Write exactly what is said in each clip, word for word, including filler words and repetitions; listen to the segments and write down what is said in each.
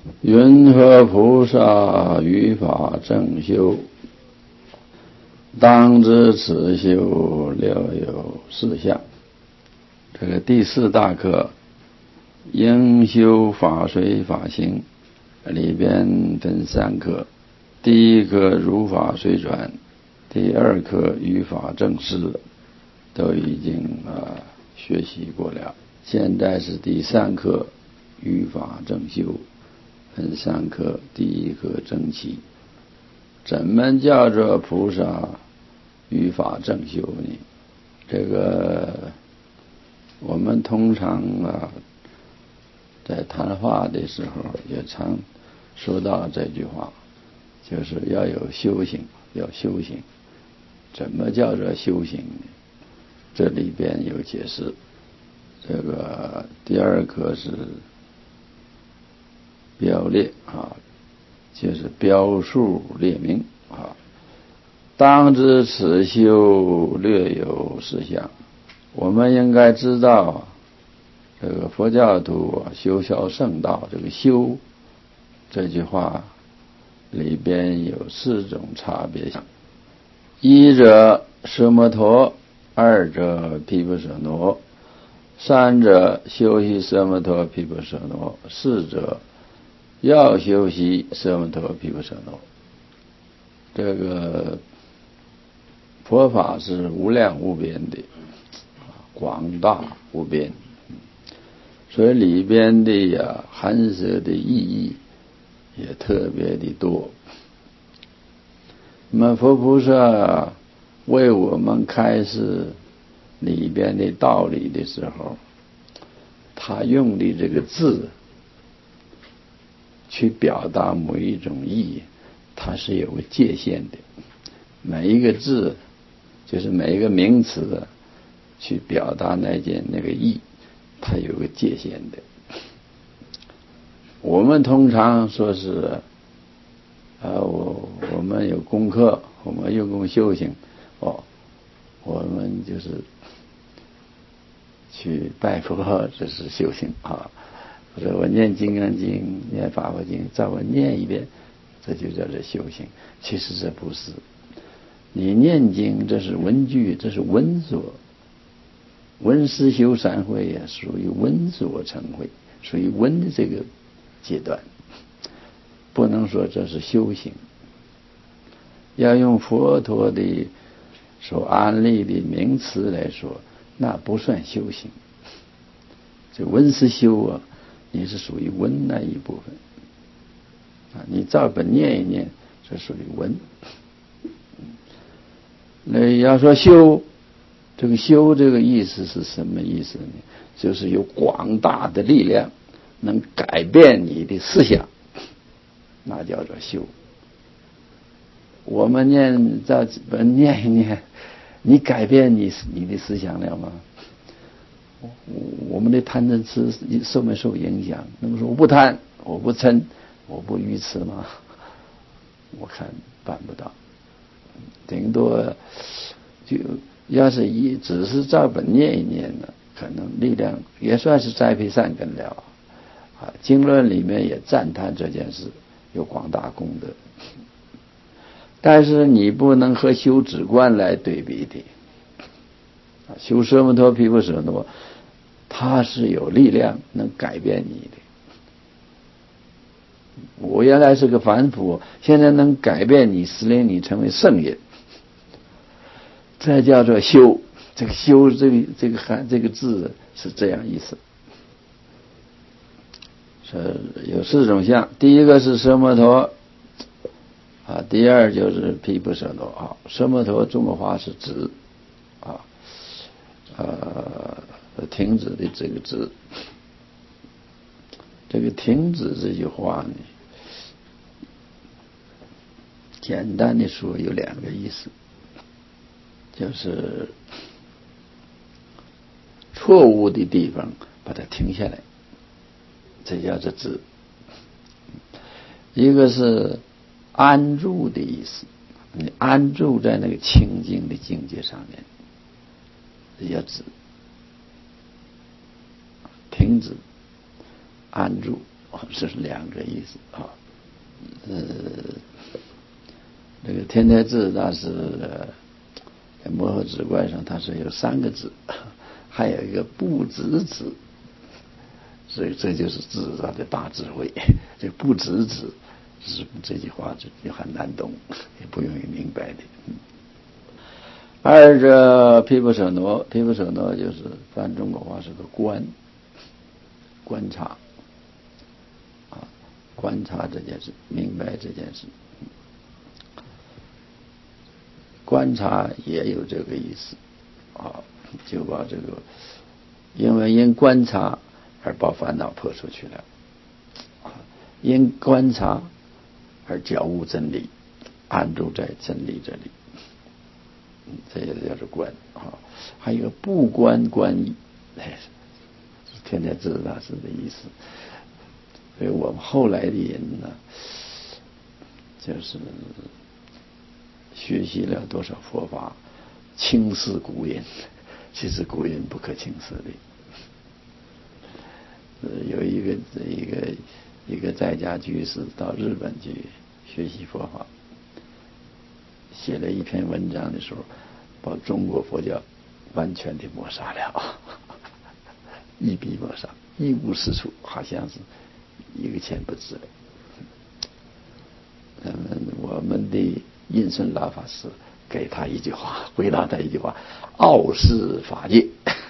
云何菩萨于法正修，当知此修略有四项。这个第四大课应修法随法行里边分三课，第一课如法随转，第二课于法正师都已经啊学习过了，现在是第三课于法正修，分三课，第一课正起。怎么叫做菩萨于法正修呢？这个我们通常啊在谈话的时候也常说到这句话，就是要有修行，要修行。怎么叫做修行呢？这里边有解释。这个第二课是标列啊，就是标数列明啊。当知此修略有四项，我们应该知道，这个佛教徒啊修小圣道，这个修这句话里边有四种差别项：一者奢摩陀，二者毗婆舍那，三者修习奢摩陀毗婆舍那，四者要修习奢摩陀毗婆舍那。这个佛法是无量无边的，广大无边，所以里边的呀含摄的意义也特别的多。那么佛菩萨为我们开示里边的道理的时候，他用的这个字去表达某一种意义，它是有个界限的。每一个字就是每一个名词去表达那件那个意，它有个界限的。我们通常说是啊，我我们有功课，我们用功修行，哦，我们就是去拜佛，这是修行啊。或者我念金刚经、念法华经，照我念一遍，这就叫做修行。其实这不是。你念经这是文具，这是文所，文思修三会也属于文所成会，属于文的这个阶段，不能说这是修行。要用佛陀的所安立的名词来说，那不算修行。这文思修啊，你是属于文那一部分啊，你照本念一念，这属于文。那要说修，这个修这个意思是什么意思呢？就是有广大的力量能改变你的思想，那叫做修。我们念照本念一念，你改变你你的思想了吗？我们的贪嗔痴受没受影响？那么说我不贪，我不嗔，我不愚痴吗？我看办不到。顶多就要是一只是照本念一念呢，可能力量也算是栽培善根了啊。经论里面也赞叹这件事有广大功德，但是你不能和修止观来对比的。修奢摩陀毗婆舍那，它是有力量能改变你的。我原来是个凡夫，现在能改变你，使令你成为圣人，这叫做修。这个修这个这个含这个字是这样意思。是有四种相，第一个是奢摩陀啊，第二就是毗婆舍那啊。奢摩陀中国话是止啊，呃，停止的这个止。这个停止这句话呢，简单的说有两个意思，就是错误的地方把它停下来，这叫做止。一个是安住的意思，你安住在那个清净的境界上面，这叫止。停止，安住这是两个意思啊。呃，这个天台智大师在摩诃止观上，它是有三个字，还有一个不执子，所以这就是智大的大智慧。这不执子是这句话就就很难懂，也不容易明白的。二者毗婆舍那，毗婆舍那就是翻中国话是个观，观察啊，观察这件事，明白这件事。观察也有这个意思啊，就把这个因为因观察而把烦恼破出去了，啊，因观察而觉悟真理，安住在真理这里。这也叫做观啊，还有不观观意，哎，是天台智大师的意思。所以我们后来的人呢，就是学习了多少佛法，轻视古人，其实古人不可轻视的。呃，有一个一个一个在家居士到日本去学习佛法，写了一篇文章的时候，把中国佛教完全的抹杀了，一笔抹杀，一无是处，好像是一个钱不值了。那么我们的印顺老法师给他一句话，回答他一句话：傲视法界。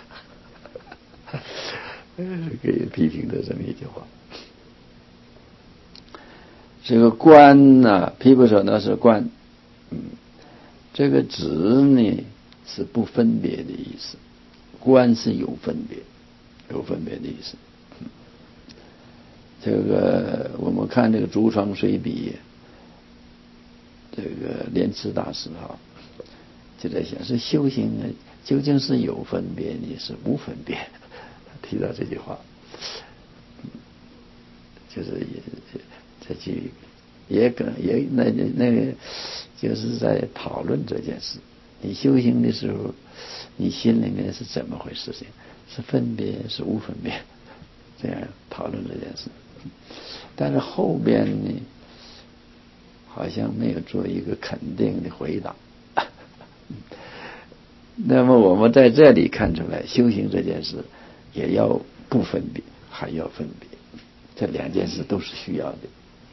给批评的这么一句话。这个观呢，毗婆舍那是观，嗯，这个执呢是不分别的意思，观是有分别，有分别的意思。嗯，这个我们看这个竹窗随笔，这个莲池大师哈，就在想是修行呢究竟是有分别呢，是无分别？提到这句话，就是也这句也可也那那个就是在讨论这件事。你修行的时候，你心里面是怎么回事情？是分别是无分别？这样讨论这件事。但是后边呢，好像没有做一个肯定的回答。那么我们在这里看出来，修行这件事也要不分别，还要分别，这两件事都是需要的。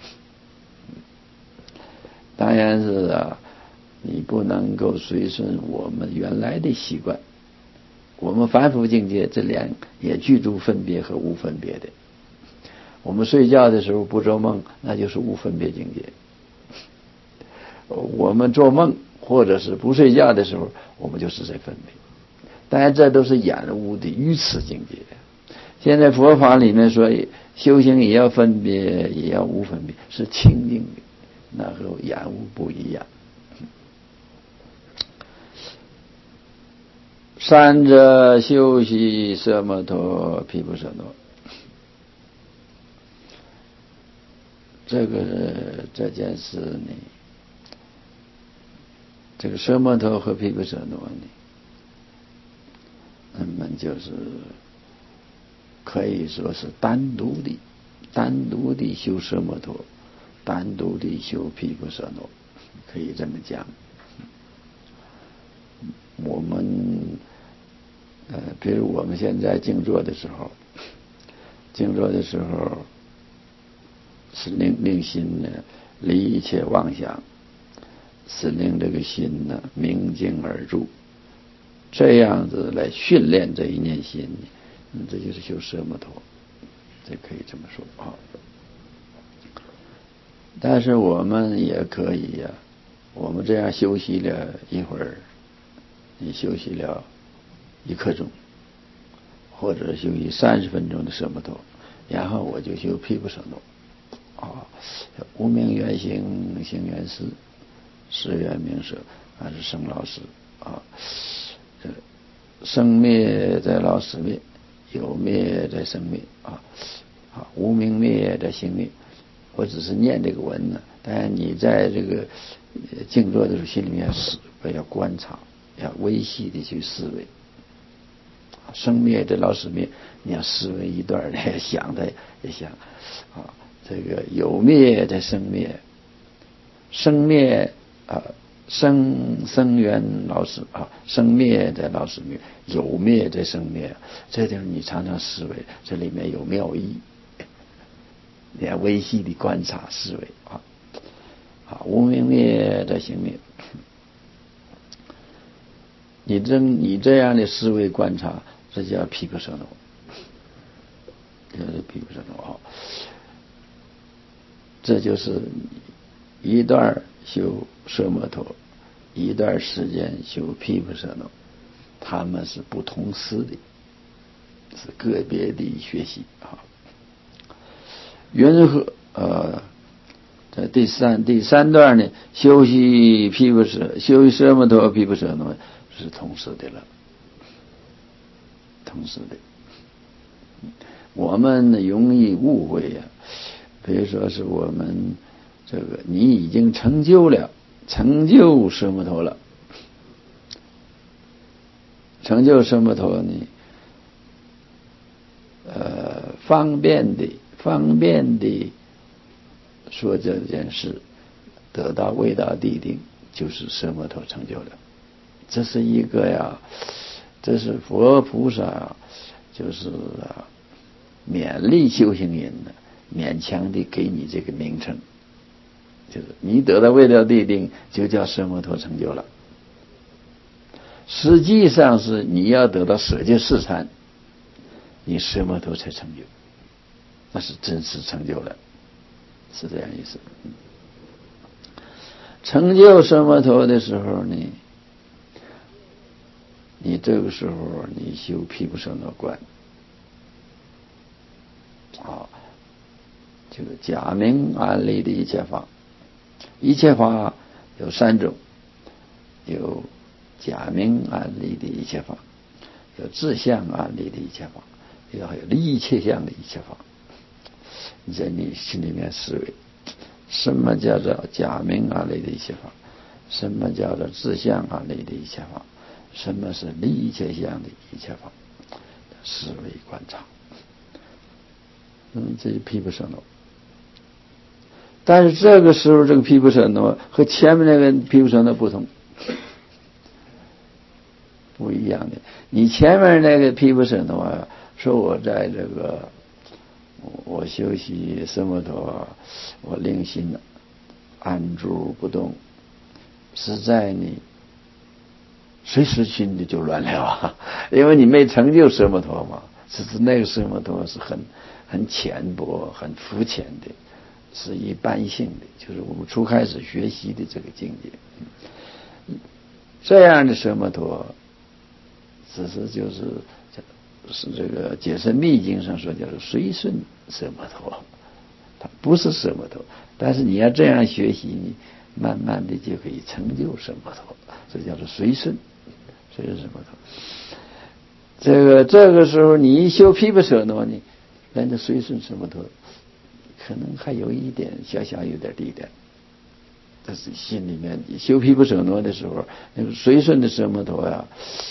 当然是啊，你不能够随顺我们原来的习惯。我们凡夫境界这两也具足分别和无分别的。我们睡觉的时候不做梦，那就是无分别境界。我们做梦或者是不睡觉的时候，我们就是在分别。当然这都是染污的愚痴境界。现在佛法里面说修行也要分别，也要无分别，是清净的，那和染污不一样。三者修习奢摩他毗婆舍那，这个这件事呢，这个奢摩他和毗婆舍那呢，那么就是可以说是单独的单独的修奢摩他，单独的修毗婆舍那，可以这么讲。我们呃，比如我们现在静坐的时候，静坐的时候是令令心呢离一切妄想，是令这个心呢明镜而住，这样子来训练这一念心，嗯，这就是修奢摩他，这可以这么说啊。但是我们也可以呀、啊，我们这样休息了一会儿，你休息了一刻钟，或者休息三十分钟的奢摩他，然后我就修毗婆舍那啊，无明缘行，行缘识，识缘名色，还是生老死啊，这生灭在老死灭，有灭在生灭啊，啊，无明灭在行灭。我只是念这个文呢，但你在这个静坐的时候，心里面思要观察，要微细的去思维。生灭的老死灭，你要思维一段的，想的一想啊，这个有灭的生灭，生灭啊，生生缘老死啊，生灭的老死灭，有灭的生灭，这地方你常常思维，这里面有妙意，你要微细的观察思维啊。啊，无明灭的行灭，你这你这样的思维观察，这叫毗婆舍那，这是毗婆舍那啊。这就是一段修奢摩陀，一段时间修毗婆舍那，他们是不同时的，是个别的学习啊。云何呃？这第三第三段呢，修习毗婆舍，修习奢摩陀毗婆舍那是同时的了，同时的。我们容易误会呀、啊，比如说是我们这个你已经成就了，成就奢摩陀了，成就奢摩陀呢，呃，方便的方便的。说这件事得到味道地定，就是奢摩陀成就了。这是一个呀，这是佛菩萨就是啊勉励修行人的，勉强的给你这个名称，就是你得到味道地定，就叫奢摩陀成就了。实际上是你要得到舍戒四禅，你奢摩陀才成就，那是真实成就了。是这样意思。成就奢摩陀的时候呢，你这个时候你修毗婆舍那观啊，这个假名安立的一切法，一切法有三种，有假名安立的一切法，有自相安立的一切法，也还有一切相的一切法。你在你心里面思维，什么叫做假名安立的一切法？什么叫做自相安立的一切法？什么是离一切相的一切法？思维观察，嗯，这是毗婆舍那。但是这个时候，这个毗婆舍那和前面那个毗婆舍那不同，不一样的。你前面那个毗婆舍那说我在这个。我修习奢摩陀，我令心安住不动，实在你随时心里就乱了啊，因为你没成就奢摩陀嘛。只是那个奢摩陀是很很浅薄、很肤浅的，是一般性的，就是我们初开始学习的这个境界。这样的奢摩陀，只是就是。是这个解释密经上说叫做随顺奢摩陀，它不是奢摩陀，但是你要这样学习，你慢慢的就可以成就奢摩陀，这叫做随顺，随顺奢摩陀。这个这个时候你一修毗婆舍那呢，人家随顺奢摩陀，可能还有一点小小有点力量，但是心里面修毗婆舍那的时候，那个随顺的奢摩陀呀。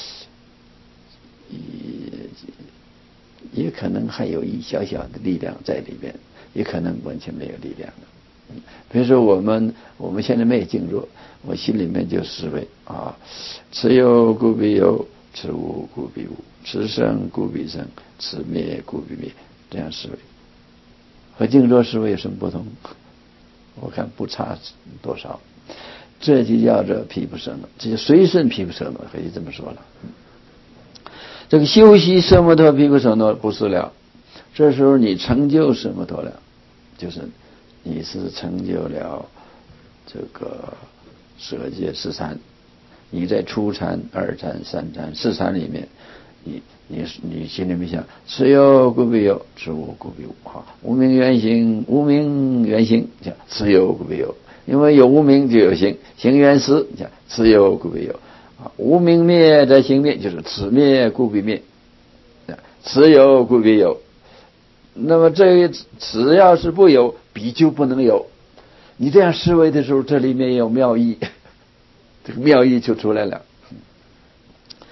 也也可能还有一小小的力量在里边，也可能完全没有力量的。比如说我们我们现在没有静坐，我心里面就思维啊，此有故彼有，此无故彼无，此生故彼生，此灭故彼灭，这样思维。和静坐思维有什么不同？我看不差多少。这就叫做毗婆舍那，这就随顺毗婆舍那，可以这么说了。这个修习奢摩陀毗婆舍那不是了，这时候你成就奢摩陀了，就是你是成就了这个舍戒四禅，你在初禅、二禅、三禅、四禅里面，你你你心里面想，此有故彼有，此无故彼无，哈，无明缘行，无明缘行，讲此有故彼有，因为有无明就有行，行缘实，讲此有故彼有。无明灭则行灭，就是此灭故彼灭，此有故彼有。那么这此要是不有，彼就不能有。你这样思维的时候，这里面有妙义，这个妙义就出来了。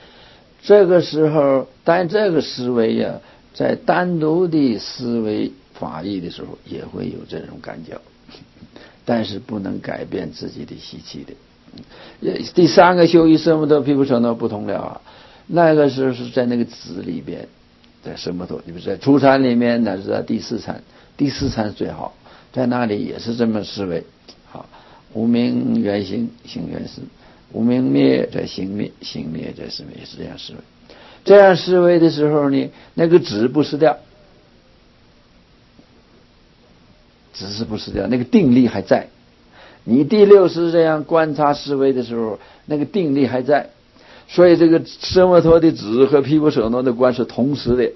这个时候，但这个思维呀、啊，在单独的思维法义的时候，也会有这种感觉，但是不能改变自己的习气的。第三个修一色摩托毗婆舍那不同了啊，那个时候是在那个子里边，在色摩托，你比如在初禅里面，那是在第四禅，第四禅最好，在那里也是这么思维。好，无明缘行，行缘思；无明灭在行灭，行灭在思灭，是这样思维。这样思维的时候呢，那个止不失掉，只是不失掉，那个定力还在。你第六识这样观察思维的时候，那个定力还在。所以这个色摩托的止和毗婆舍那的观是同时的，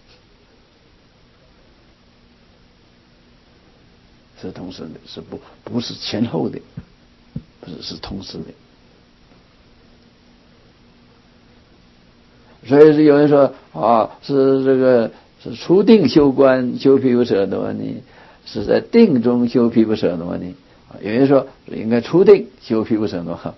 是同时的，是不不是前后的，不是是同时的。所以是有人说啊，是这个是初定修观修毗婆舍那呢，是在定中修毗婆舍那呢？有人说应该初定修毗婆舍那。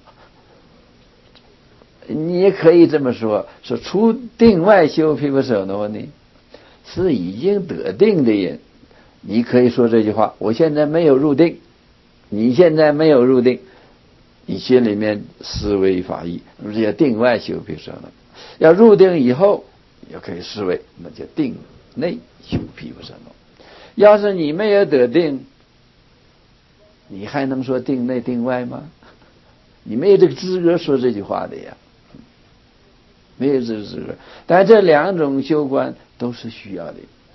你也可以这么说，说初定外修毗婆舍那呢，是已经得定的人。你可以说这句话：我现在没有入定，你现在没有入定，你心里面思维法义，那叫定外修毗婆舍那。要入定以后，也可以思维，那叫定内修毗婆舍那。要是你没有得定，你还能说定内定外吗？你没有这个资格说这句话的呀，没有这个资格。但这两种修观都是需要的，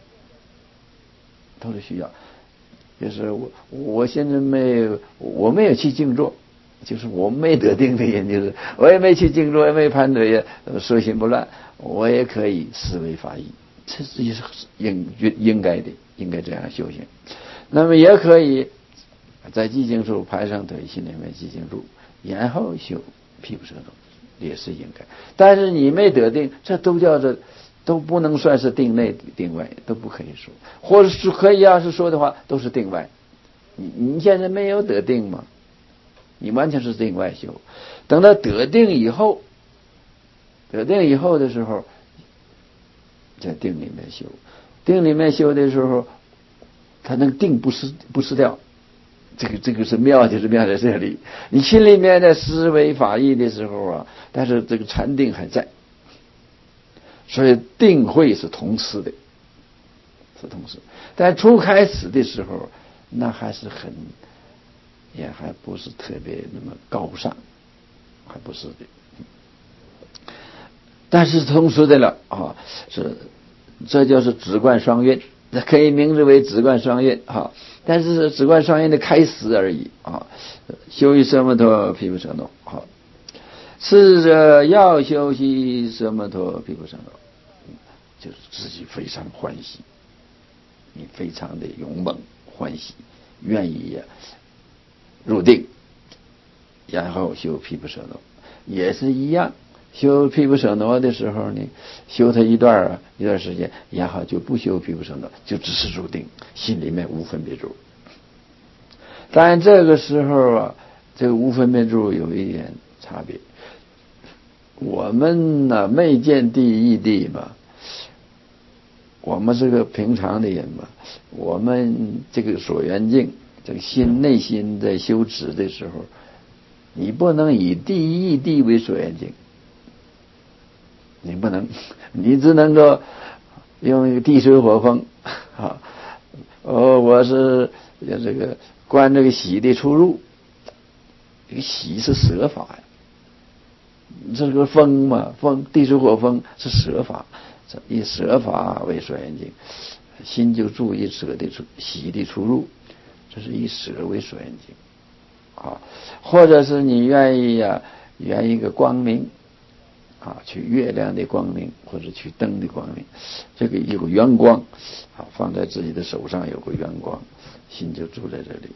都是需要。就是我我现在没有，我没有去静坐，就是我没得定的人，就是我也没去静坐，也没盘腿，随心不乱，我也可以思维法义，这是应应该的，应该这样修行。那么也可以在寂静处盘上腿，心里面寂静住，然后修毗婆舍那，也是应该。但是你没得定，这都叫做都不能算是定内定外，都不可以说，或者是可以要是说的话，都是定外。你你现在没有得定嘛，你完全是定外修。等到得定以后，得定以后的时候，在定里面修，定里面修的时候，他那个定不失不失掉。这个这个是妙，就是妙在这里。你心里面在思维法义的时候啊，但是这个禅定还在，所以定慧是同时的，是同时。但初开始的时候，那还是很，也还不是特别那么高尚，还不是的。但是同时的了啊，是这就是止观双运，可以名字为止观双运啊。但是止观双运的开始而已啊。修一色摩托毗婆舍那啊，是者要修习色摩托毗婆舍那，就是自己非常欢喜，你非常的勇猛欢喜，愿意呀入定，然后修毗婆舍那也是一样。修毗婆舍那的时候呢，修它一段啊一段时间，然后就不修毗婆舍那，就只是入定，心里面无分别住。但这个时候啊，这个无分别住有一点差别。我们呢、啊、没见地义地嘛，我们是个平常的人嘛，我们这个所缘境，这个心内心在修持的时候，你不能以地义地为所缘境。你不能，你只能够用一个地水火风啊。哦，我是这个观这个喜的出入，这个喜是舍法呀，这个风嘛，风地水火风是舍法，以舍法为所缘境，心就注意舍的出喜的出入，这是以舍为所缘境啊。或者是你愿意呀、啊，圆一个光明。啊，去月亮的光明，或者去灯的光明，这个有个圆光，啊，放在自己的手上有个圆光，心就住在这里，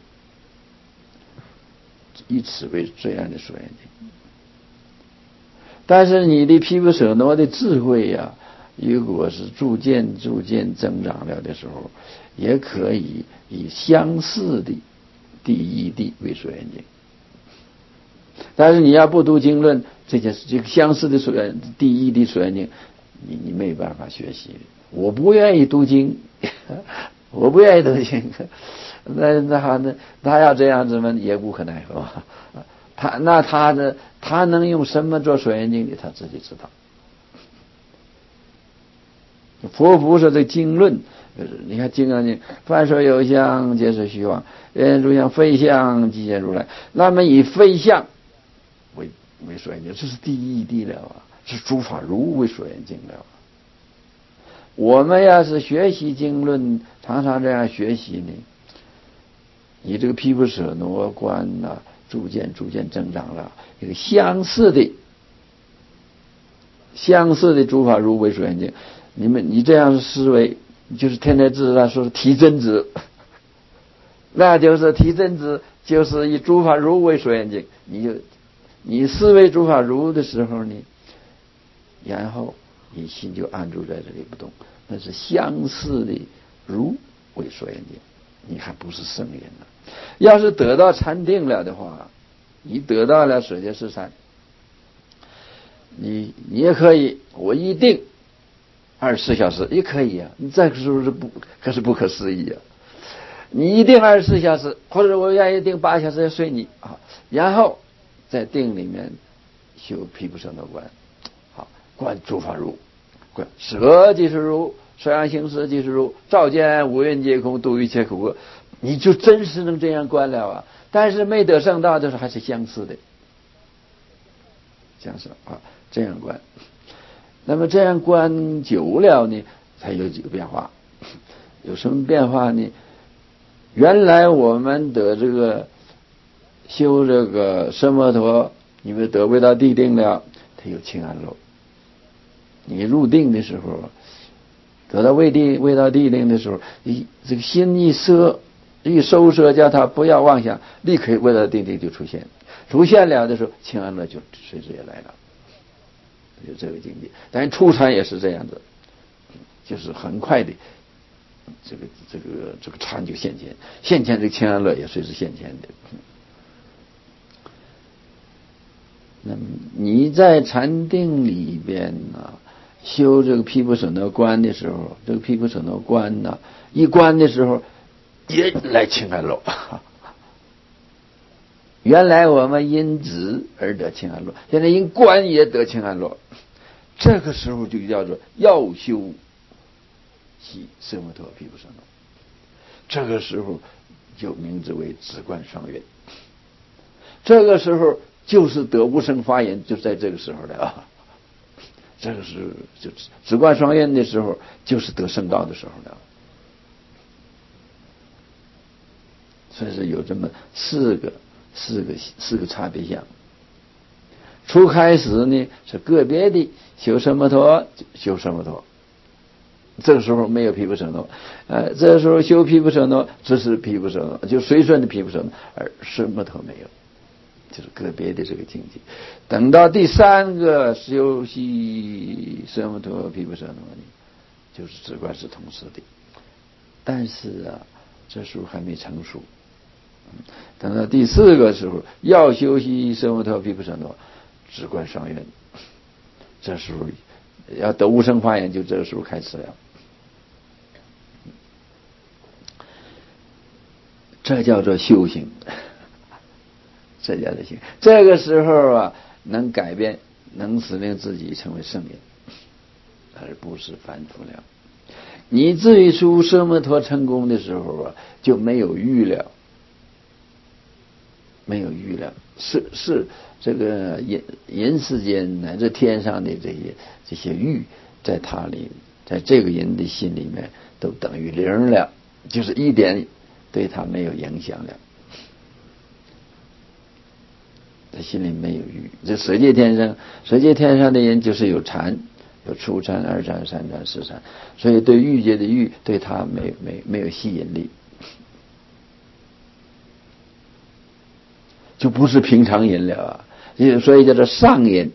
以此为最暗的所缘境。但是你的毗婆舍那的智慧呀、啊，如果是逐渐逐渐增长了的时候，也可以以相似的第一地为所缘境。但是你要不读经论，这件事这个相似的所缘第一的所缘境，你你没办法学习。我不愿意读经， 我不愿意得清，那那那他要这样子嘛，也无可奈何。他那他的他能用什么做水眼镜的，他自己知道。佛不是这经论，你看经上讲，凡所有相，皆是虚妄。人如像非相，即见如来。那么以非相为为所眼镜，这是第一义了啊，是诸法如为所眼镜了。我们要是学习经论，常常这样学习呢，你这个毗婆舍那观呐，逐渐逐渐增长了一个相似的相似的诸法如为所眼镜。你们你这样思维，就是天台智上说是提真子，那就是提真子，就是以诸法如为所眼镜。你就你思维诸法如的时候呢，然后你心就安住在这里不动，那是相似的如为所眼镜，你还不是圣人呢。要是得到禅定了的话，你得到了舍戒是禅，你你也可以，我一定二十四小时也可以啊，你这个时候是不可是不可思议啊！你一定二十四小时，或者我愿意定八小时睡你啊，然后在定里面修毗婆舍那观，好观诸法如，观舍即是如，舍养行识即是如，照见五蕴皆空，度一切苦厄，你就真是能这样观了啊！但是没得圣道的时候还是相似的，相似啊，这样观。那么这样观久了呢，才有几个变化。有什么变化呢？原来我们的这个修这个奢摩陀，你们得未到地定了，它有清安乐。你入定的时候，得到未地未到地定的时候，你这个心一摄一收摄，叫他不要妄想，立刻未到地定就出现。出现了的时候，清安乐就随之也来了。有这个境界，但是初禅也是这样子，就是很快的，这个这个这个禅就现前，现前这个清安乐也随之现前的。那么你在禅定里边呢，修这个毗婆舍那观的时候，这个毗婆舍那观呢，一观的时候也来清安乐。原来我们因止而得清安乐，现在因观也得清安乐。这个时候就叫做要修习奢摩陀毗婆舍那，这个时候就名字为止观双运。这个时候就是得无生法眼，就在这个时候了啊。这个是就止观双运的时候，就是得圣道的时候了。所以说有这么四个四个四个差别相。初开始呢是个别的修奢摩陀，修奢摩陀，这个时候没有毗婆舍那，呃，这个时候修毗婆舍那只是毗婆舍那，就随顺的毗婆舍那，而奢摩陀没有，就是个别的这个境界。等到第三个修习奢摩陀毗婆舍那呢，就是止观是同时的，但是啊，这时候还没成熟。等到第四个时候要修习奢摩陀毗婆舍那，止观双运，这时候要得无生法眼，就这个时候开始了。这叫做修行，这叫做修行。这个时候啊，能改变，能使令自己成为圣人，而不是凡夫了。你至于出奢摩陀成功的时候啊，就没有欲了。没有欲了，是是这个人人世间乃至天上的这些这些欲，在他里，在这个人的心里面都等于零了，就是一点对他没有影响了。他心里没有欲，这色界天上，色界天上的人就是有禅，有初禅、二禅、三禅、四禅，所以对欲界的欲对他没没没有吸引力。就不是平常人了啊，所以叫做上人。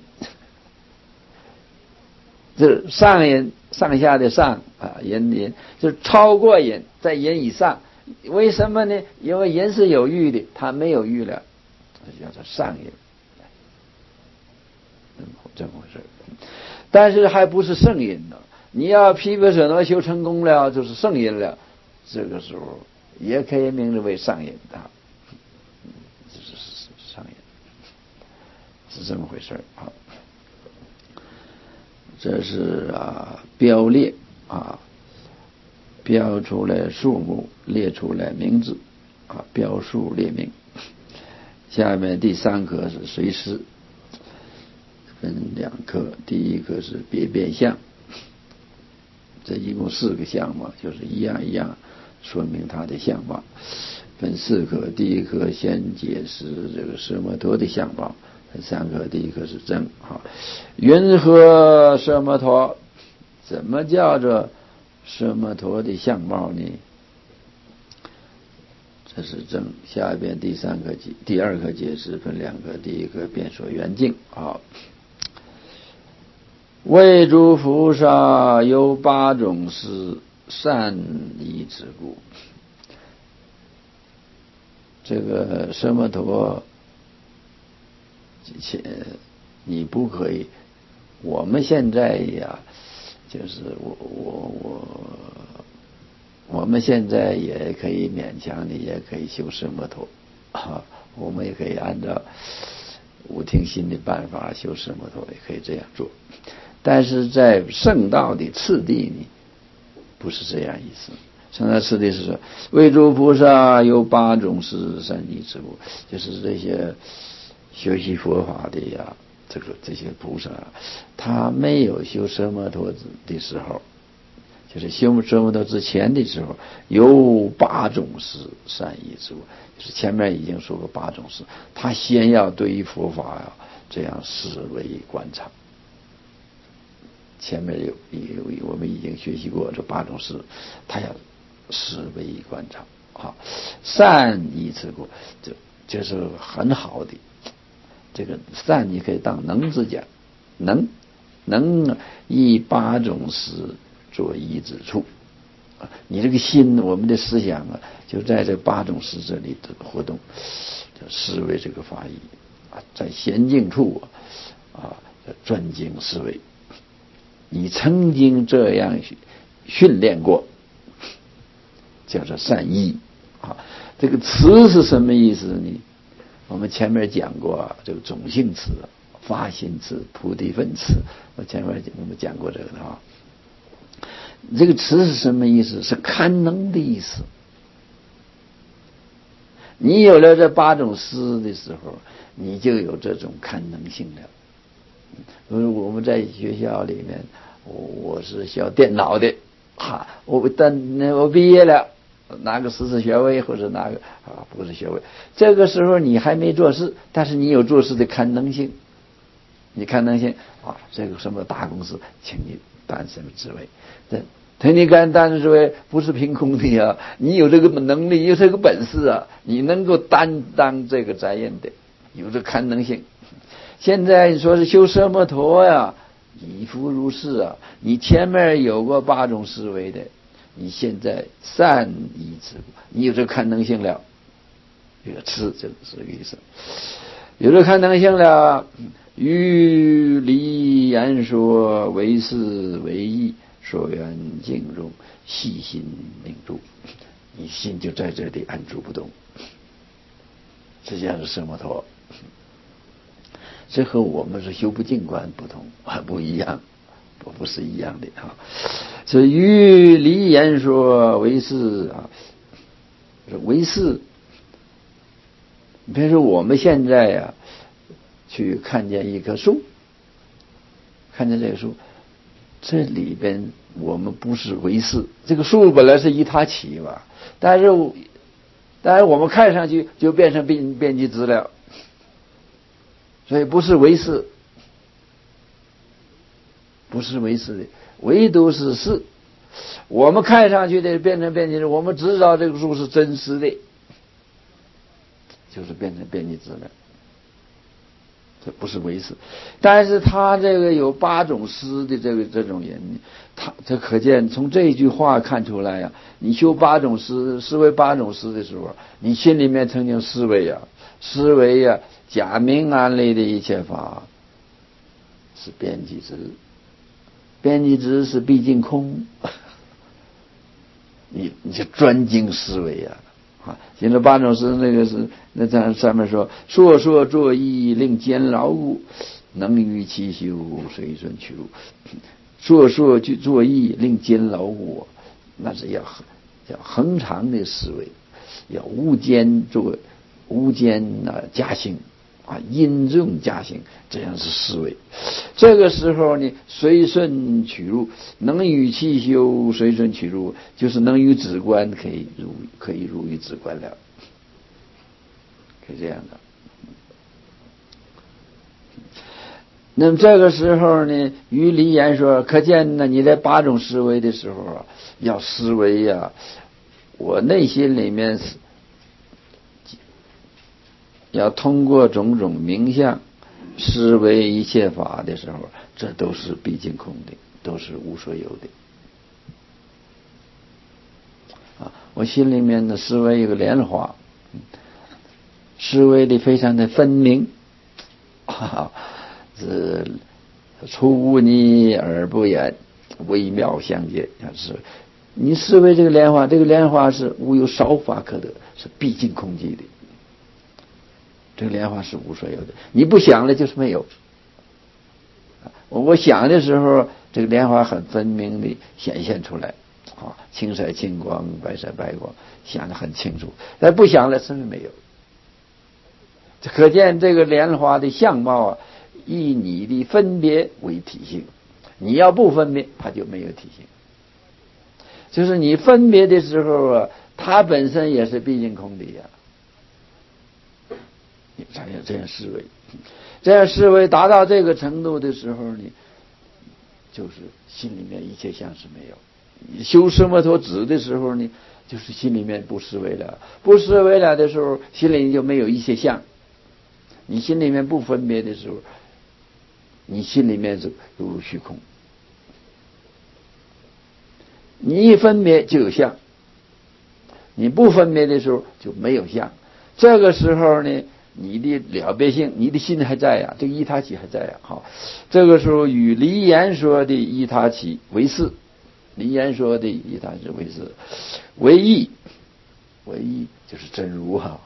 这上人，上下的上啊，人人就是超过人，在人以上。为什么呢？因为人是有欲的，他没有欲了，这叫做上人。这么回事。但是还不是圣人呢。你要毗婆舍那修成功了，就是圣人了。 这个时候也可以名字为上瘾啊，这是上瘾，是这么回事啊。这是啊标列啊，标出来数目，列出来名字啊，标数列名。下面第三课是随师，分两课，第一课是别变相，这一共四个相貌，就是一样一样说明它的相貌。分四课，第一课先解释这个奢摩陀的相貌，第三课第一课是正啊。云何奢摩陀？怎么叫做奢摩陀的相貌呢？这是正。下边第三个解，第二个解释分两个，第一个辩说圆镜啊。为诸菩萨有八种事，善依之故。这个奢摩陀，你不可以。我们现在呀，就是我我我，我们现在也可以勉强的，也可以修奢摩陀啊。我们也可以按照无听心的办法修奢摩陀，也可以这样做。但是在圣道的次第呢，不是这样意思。圣道次第是说，为诸菩萨有八种事，善依之故，就是这些学习佛法的呀，这个这些菩萨，他没有修奢摩陀的时候，就是修奢摩陀之前的时候，有八种事，善依之故，就是前面已经说过八种事，他先要对于佛法呀这样思维观察。前面有有我们已经学习过这八种事，他要思维观察啊，善依之故，这这是很好的。这个善你可以当能字讲，能能以八种事作依之处啊，你这个心，我们的思想啊，就在这八种事这里的活动，就思维这个法义啊，在闲静处啊，专精思维。你曾经这样训练过，叫做善依啊。这个词是什么意思呢？我们前面讲过啊，这个种性词、发心词、菩提分词，我前面我们讲过这个的啊。这个词是什么意思？是堪能的意思。你有了这八种思的时候，你就有这种堪能性了。因为我们在学校里面，我是学电脑的，哈，我但我毕业了，拿个硕士学位或者拿个啊博士学位，这个时候你还没做事，但是你有做事的堪能性，你堪能性啊，这个什么大公司请你担什么职位，这请你干担职位不是凭空的啊，你有这个能力，有这个本事啊，你能够担当这个责任的，有这堪能性。现在你说是修奢摩陀呀，亦复如是啊。你前面有过八种思维的，你现在善依之故，你有这堪能性了，这个吃就是这个意思。有这堪能性了，于理言说，为事为义，所缘境中，细心凝住，你心就在这里安住不动，这叫做奢摩陀。这和我们是修不净观不同，不一样，不不是一样的啊。所以于理言说为事啊，为事。比如说我们现在呀、啊，去看见一棵树，看见这个树，这里边我们不是为事，这个树本来是依他起嘛，但是但是我们看上去就变成编编辑资料。所以不是为事，不是为事的，唯独是事。我们看上去的变成编辑，我们知道这个树是真实的，就是变成编辑资料，这不是为事。但是他这个有八种思的这个这种人，他这可见从这一句话看出来呀、啊，你修八种思，思维八种思的时候，你心里面曾经思维呀、啊，思维呀、啊。假名安类的一切法是边际之，边际之是毕竟空， 你你就专精思维呀、啊！啊，现在八种思那个是那在上面说，说说作意令坚牢固，能于其修，随顺去路。说说就作意令坚牢固，那是要要恒常的思维，要无间做无间啊加行啊，因重加行，这样是思维。这个时候呢，随顺取入，能与其修，随顺取入，就是能与止观，可以入，可以入于止观了，可以这样的。那么这个时候呢，于离言说，可见呢，你在八种思维的时候啊，要思维呀、啊，我内心里面要通过种种名相思维一切法的时候，这都是毕竟空的，都是无所有的。啊，我心里面的思维有个莲花，思维的非常的分明，啊，是出污泥而不染，微妙相接。是你思维这个莲花，这个莲花是无有少法可得，是毕竟空寂的。这个莲花是无所有的，你不想了就是没有。我想的时候，这个莲花很分明的显现出来，啊，青色青光，白色白光，想得很清楚。但不想了，是不是没有？可见这个莲花的相貌啊，以你的分别为体性。你要不分别，它就没有体性。就是你分别的时候啊，它本身也是毕竟空的呀。你这样这样思维，这样思维达到这个程度的时候呢，就是心里面一切相是没有。你修奢摩陀止的时候呢，就是心里面不思维了，不思维了的时候，心里就没有一切相。你心里面不分别的时候，你心里面是如如虚空。你一分别就有相，你不分别的时候就没有相。这个时候呢，你的了别性，你的心还在呀、啊，这个依他起还在呀、啊。好，这个时候与离言说的依他起为是，离言说的依他起为是，为义，为义就是真如哈、啊。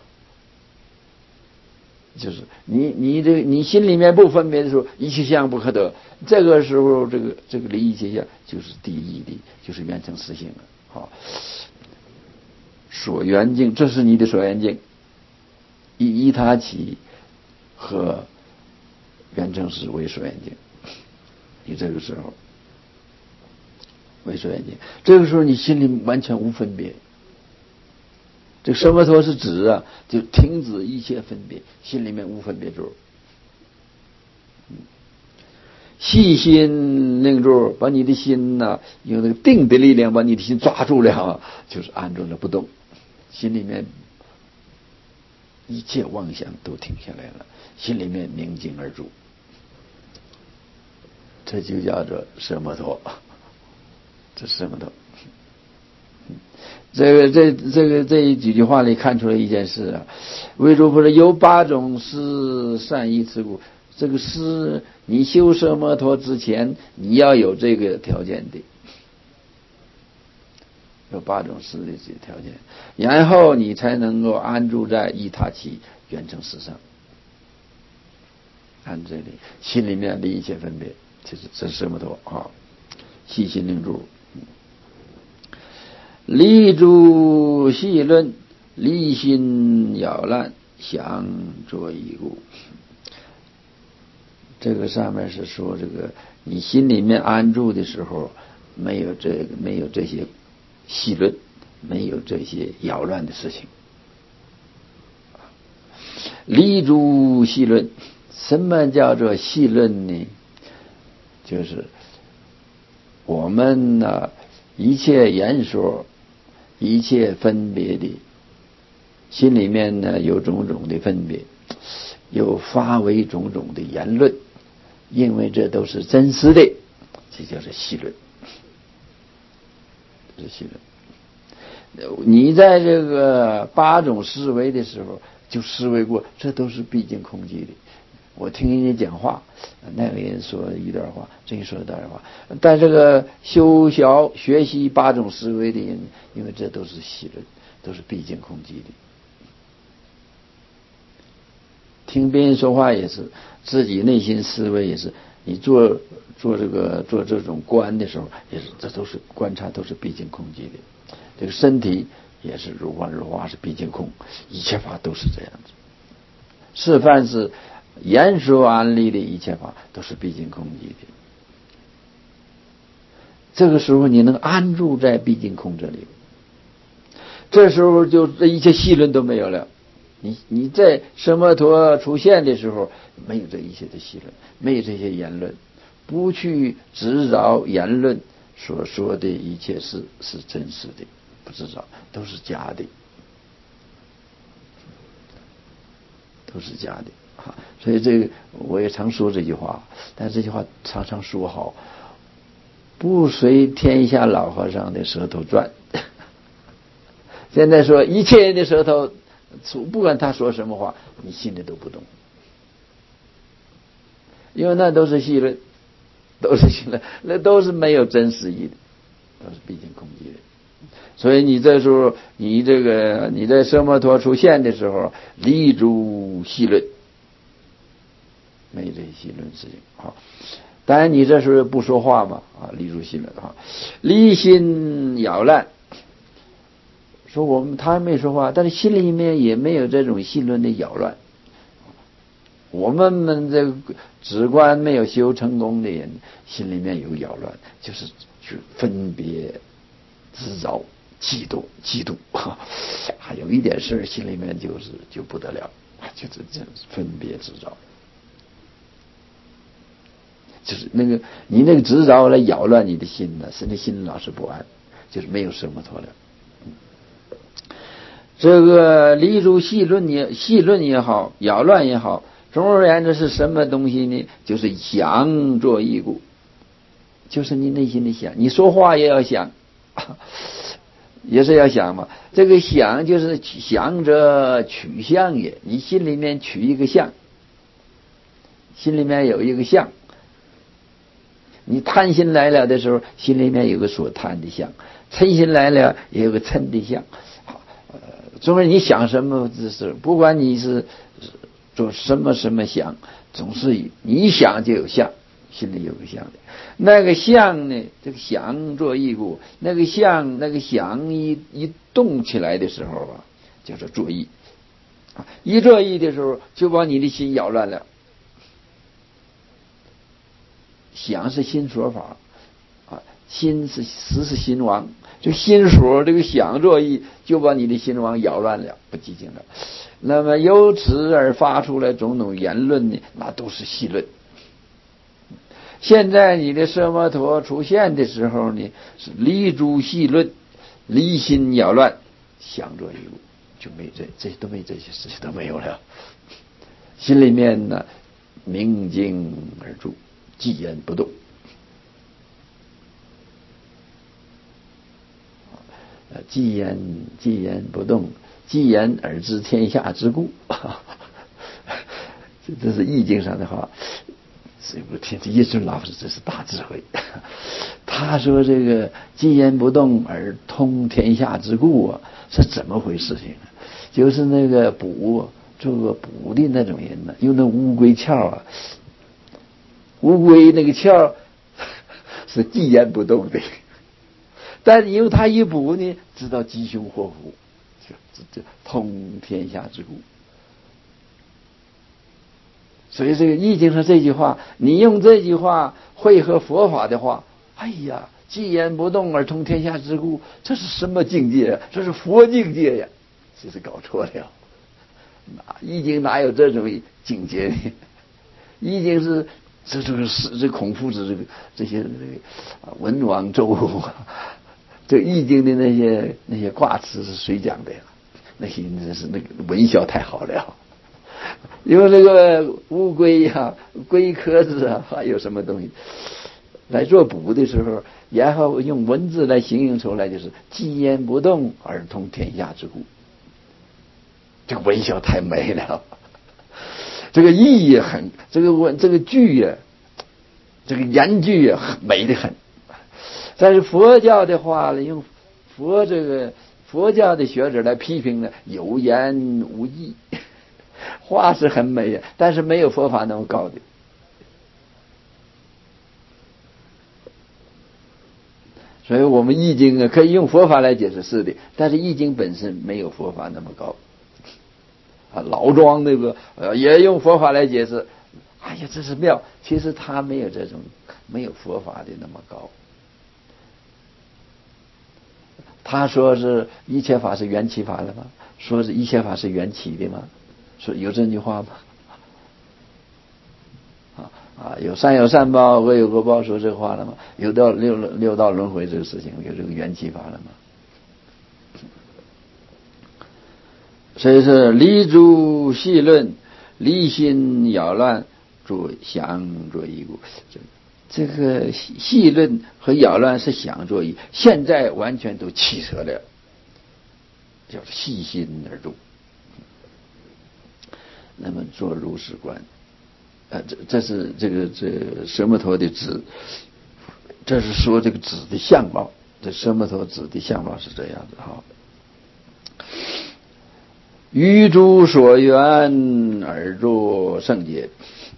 就是你你这你心里面不分别的时候，一切相不可得。这个时候，这个这个离一切相就是第一的，就是圆成实性了。好，所缘境，这是你的所缘境。以依他起和圆成实为所缘境。你这个时候为所缘境，这个时候你心里完全无分别。这个奢摩陀是止啊，就停止一切分别，心里面无分别住。细心令住，把你的心呐、啊，用那个定的力量把你的心抓住了，就是安住了不动，心里面一切妄想都停下来了，心里面宁静而住，这就叫做奢摩陀，这奢摩陀。这个这这个这几句话里看出来一件事啊，为诸菩萨有八种思善依此故，这个思你修奢摩陀之前，你要有这个条件的，有八种思的这个条件，然后你才能够安住在依他起圆成实上，安这里心里面离一切分别，就是这奢摩陀啊，细心令住。离诸细论，离心扰乱，想作一故。这个上面是说，这个你心里面安住的时候，没有这个没有这些细论，没有这些扰乱的事情。离诸细论，什么叫做细论呢？就是我们呢、啊、一切言说。一切分别的，心里面呢有种种的分别，有发为种种的言论，因为这都是真实的，这就是细论，这是细论。你在这个八种思维的时候，就思维过，这都是毕竟空寂的。 我听人家讲话，那个人说一段话，这个说一段话。但这个修小学习八种思维的人，因为这都是细论，都是毕竟空寂的。听别人说话也是，自己内心思维也是。你做做这个做这种观的时候，也是，这都是观察，都是毕竟空寂的。这个身体也是如幻如化，是毕竟空，一切法都是这样子。示范是言说安立的一切法都是毕竟空寂的。这个时候你能安住在毕竟空这里，这时候就这一切细论都没有了。你你在奢摩陀出现的时候，没有这一切的细论，没有这些言论，不去执着言论所说的一切是是真实的，不执着，都是假的，都是假的啊！所以这个我也常说这句话，但这句话常常说好，不随天下老和尚的舌头转。现在说一切人的舌头，不管他说什么话，你心里都不动，因为那都是戏论，都是戏论，那都是没有真实意的，都是毕竟空寂的。所以你这时候，你这个你在奢摩陀出现的时候，立诸戏论，没这些戏论事情啊。当然你这时候不说话嘛啊，立诸戏论啊，离心扰乱。说我们他没说话，但是心里面也没有这种戏论的扰乱。我们们这个直观没有修成功的人，心里面有扰乱，就是去分别、执着、嫉妒、嫉妒，还有一点事心里面就是就不得了，就是这分别执着，就是那个你那个执着来扰乱你的心呢，使你心老是不安，就是没有奢摩陀了。这个离诸戏论也戏论也好，扰乱也好，总而言之是什么东西呢？就是想作意故，就是你内心的想，你说话也要想，也是要想嘛。这个想就是想着取相也，你心里面取一个相，心里面有一个相。你贪心来了的时候，心里面有个所贪的相；嗔心来了也有个嗔的相。总是你想什么之事，不管你是做什么什么想，总是你一想就有相，心里有个相的。那个相呢，这个想作意故，那个相那个想一一动起来的时候啊，叫做作意。一作意的时候，就把你的心扰乱了。想是心所法啊，心是识是心王。就心所这个想作意，就把你的心王扰乱了，不寂静了。那么由此而发出来种种言论呢，那都是戏论。现在你的奢摩陀出现的时候呢，是离诸戏论，离心扰乱，想作意物，就没这这些都没这些事情都没有了。心里面呢，明静而住，寂然不动。寂然寂然不动，寂然而知天下之故。这是易经上的话，所以我听这叶尊老师这是大智慧。他说这个寂然不动而通天下之故啊，是怎么回事情呢？就是那个捕这个捕的那种人呢，用那乌龟壳啊，乌龟那个壳是寂然不动的。但是因为他一捕呢，知道吉凶祸福，这这通天下之故。所以这个易经上这句话，你用这句话汇合佛法的话，哎呀，寂然不动而通天下之故，这是什么境界啊？这是佛境界呀！这是搞错了。易经哪有这种境界呢？易经是这这个是这孔夫子这个这些这个文王周这易经的那些那些卦辞是谁讲的呀？那些真是那个文效太好了。因为这个乌龟呀、龟壳子啊，还有什么东西来做捕的时候，然后用文字来形容出来，就是寂然不动而通天下之故。这个文效太美了。 这个意也很，这个文这个句呀，这个言句也美得很。但是佛教的话呢，用佛这个佛教的学者来批评呢，有言无义，话是很美呀，但是没有佛法那么高的。所以我们易经啊，可以用佛法来解释，是的，但是易经本身没有佛法那么高。啊，老庄那个呃也用佛法来解释，哎呀，这是妙。其实他没有这种没有佛法的那么高。他说是一切法是缘起法了吗？说是一切法是缘起的吗？说有这句话吗？啊啊，有善有善报，恶有恶报，说这话了吗？有到六六道轮回这个事情，有这个缘起法了吗？所以说离诸细论，离心扰乱，作想作一故。这个细论和扰乱是想作一，现在完全都弃舍了，叫细心而入。那么做如是观，啊，这这是这个这舍摩陀的指，这是说这个指的相貌，这舍摩陀指的相貌是这样子哈。于诸所缘而作圣解，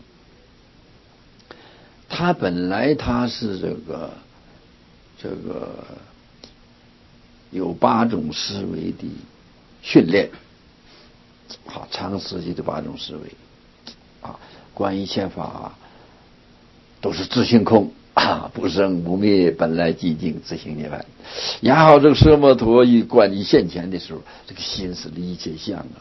他本来他是这个这个有八种思维的训练，好，长时期的八种思维啊，观一切法都是自性空啊，不生不灭，本来寂静，自性涅槃。然后这个舍摩陀一观一现前的时候，这个心是离一切相啊，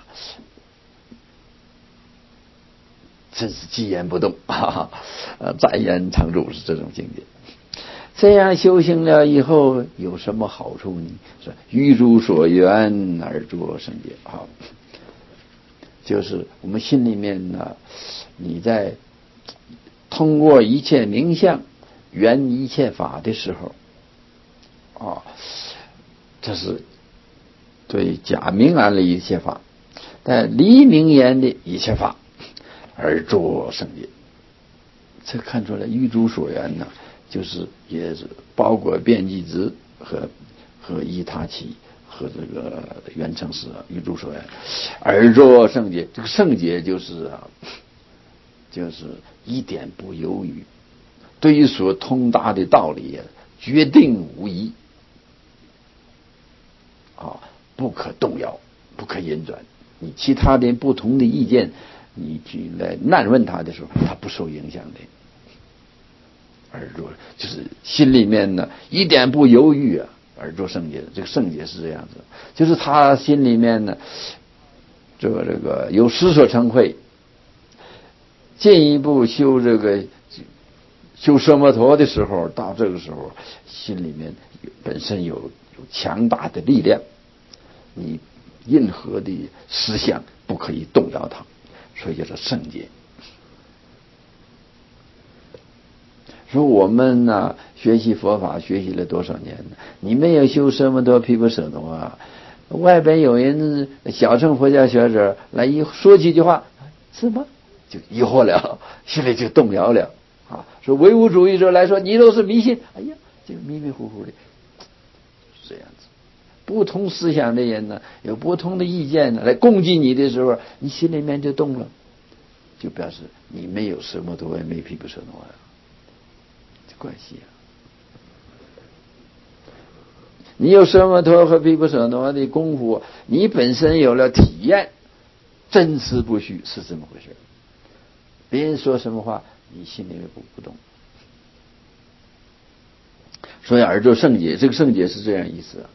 真是寂言不动啊，呃，在言常住，是这种境界。这样修行了以后有什么好处呢？是于诸所缘而作圣解。好，就是我们心里面呢，你在通过一切名相缘一切法的时候，啊，这是对假名言的一切法，但离名言的一切法而作圣解。这看出来于诸所缘呢，就是也是包括遍计执和和依他起和这个缘成实于诸所缘而作圣解。这个圣解就是啊，就是一点不犹豫，对于所通达的道理决定无疑啊，不可动摇，不可引转。你其他的不同的意见，你去来难问他的时候，他不受影响的。而作就是心里面呢一点不犹豫啊，而作圣解。这个圣解是这样子，就是他心里面呢，这个这个有实所成慧，进一步修这个修舍摩陀的时候，到这个时候心里面本身有有强大的力量，你任何的思想不可以动摇它，所以叫做圣解。说我们呢、啊、学习佛法学习了多少年呢？你没有修舍摩陀毗婆舍那啊，外边有人小乘佛教学者来一说几句话，是吗？就疑惑了，心里就动摇了啊！说唯物主义者来说，你都是迷信，哎呀，这个迷迷糊糊的，是这样子。不同思想的人呢，有不同的意见呢，来攻击你的时候，你心里面就动了，就表示你没有舍摩陀，也没毗婆舍那啊。关系啊！你有舍摩陀和毗婆舍那的功夫，你本身有了体验，真实不虚，是这么回事。别人说什么话，你心里面不不动。所以而作圣解，这个圣解是这样意思啊。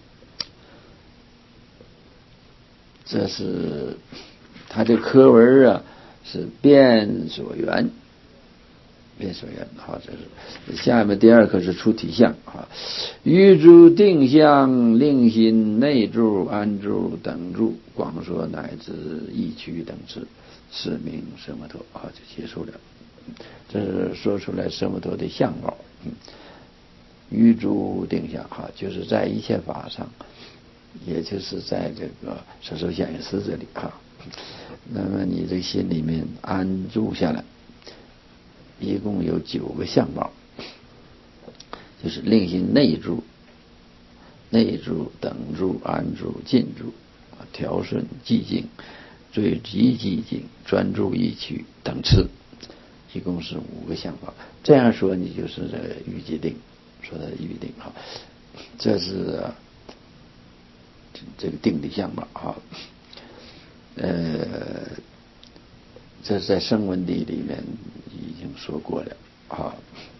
这是他这课文啊，是遍所缘。遍所缘，好，这是下面第二课是出体相啊，于诸定相，令心内住、安住、等住、广说乃至意趣等持，是名舍摩陀啊，就结束了。这是说出来舍摩陀的相貌。嗯，于诸定相哈，就是在一切法上，也就是在这个色受想行识这里哈。 那么你这心里面安住下来，一共有九个相貌，就是令心内住、内住、等住、安住、静住、调顺、寂静、最极寂静、专注一区等次，一共是五个相貌。这样说你就是这个预计定，说的预定啊，这是这个定的相貌啊。呃，这是在声闻地里面已经说过了啊。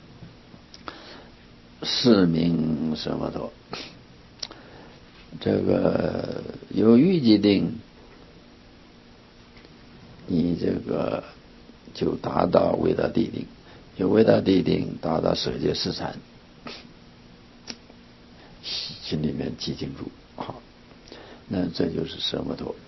是名什么多？这个有预计定，你这个就达到为大地定；有为大地定，达到舍界四禅，心里面寂静住。好，那这就是舍摩陀。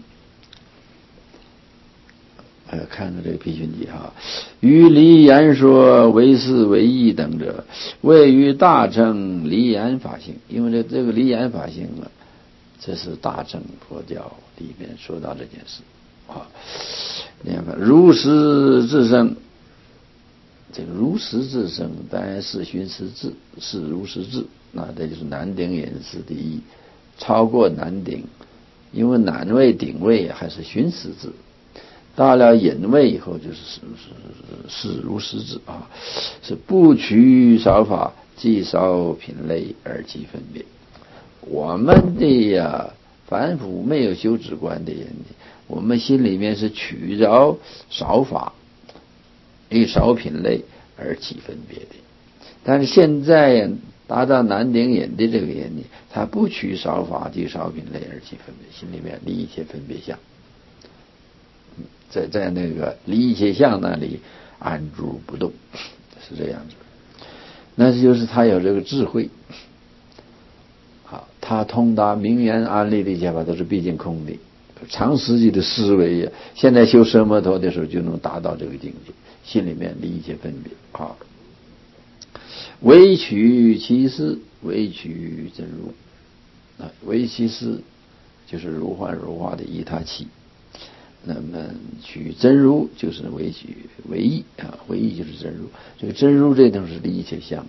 呃，看看这个批训集哈，于离言说为是为义等者，谓于大乘离言法性。因为这这个离言法性啊，这是大乘佛教里面说到这件事啊。两个如实自生，这个如实自生当然是寻实智，是如实智，那这就是南顶隐士第一，超过南顶，因为南位顶位还是寻实智。到了隐位以后，就是是是是如实智啊，是不取少法，即少品类而其分别。我们的呀，凡夫没有修止观的人，我们心里面是取着少法，以少品类而起分别的。但是现在达到南顶隐的这个人呢，他不取少法，即少品类而起分别，心里面离一切分别相。在在那个离一切相那里安住不动，是这样子。那就是他有这个智慧，好，他通达名言安立的一切法都是毕竟空的，长时期的思维呀，现在修奢摩陀的时候就能达到这个境界，心里面离一切分别啊。唯取其事，唯取真如啊，唯其事就是如幻如化的依他气。那么取真如就是为取为义啊，为义就是真如。这个真如这东西是离一切相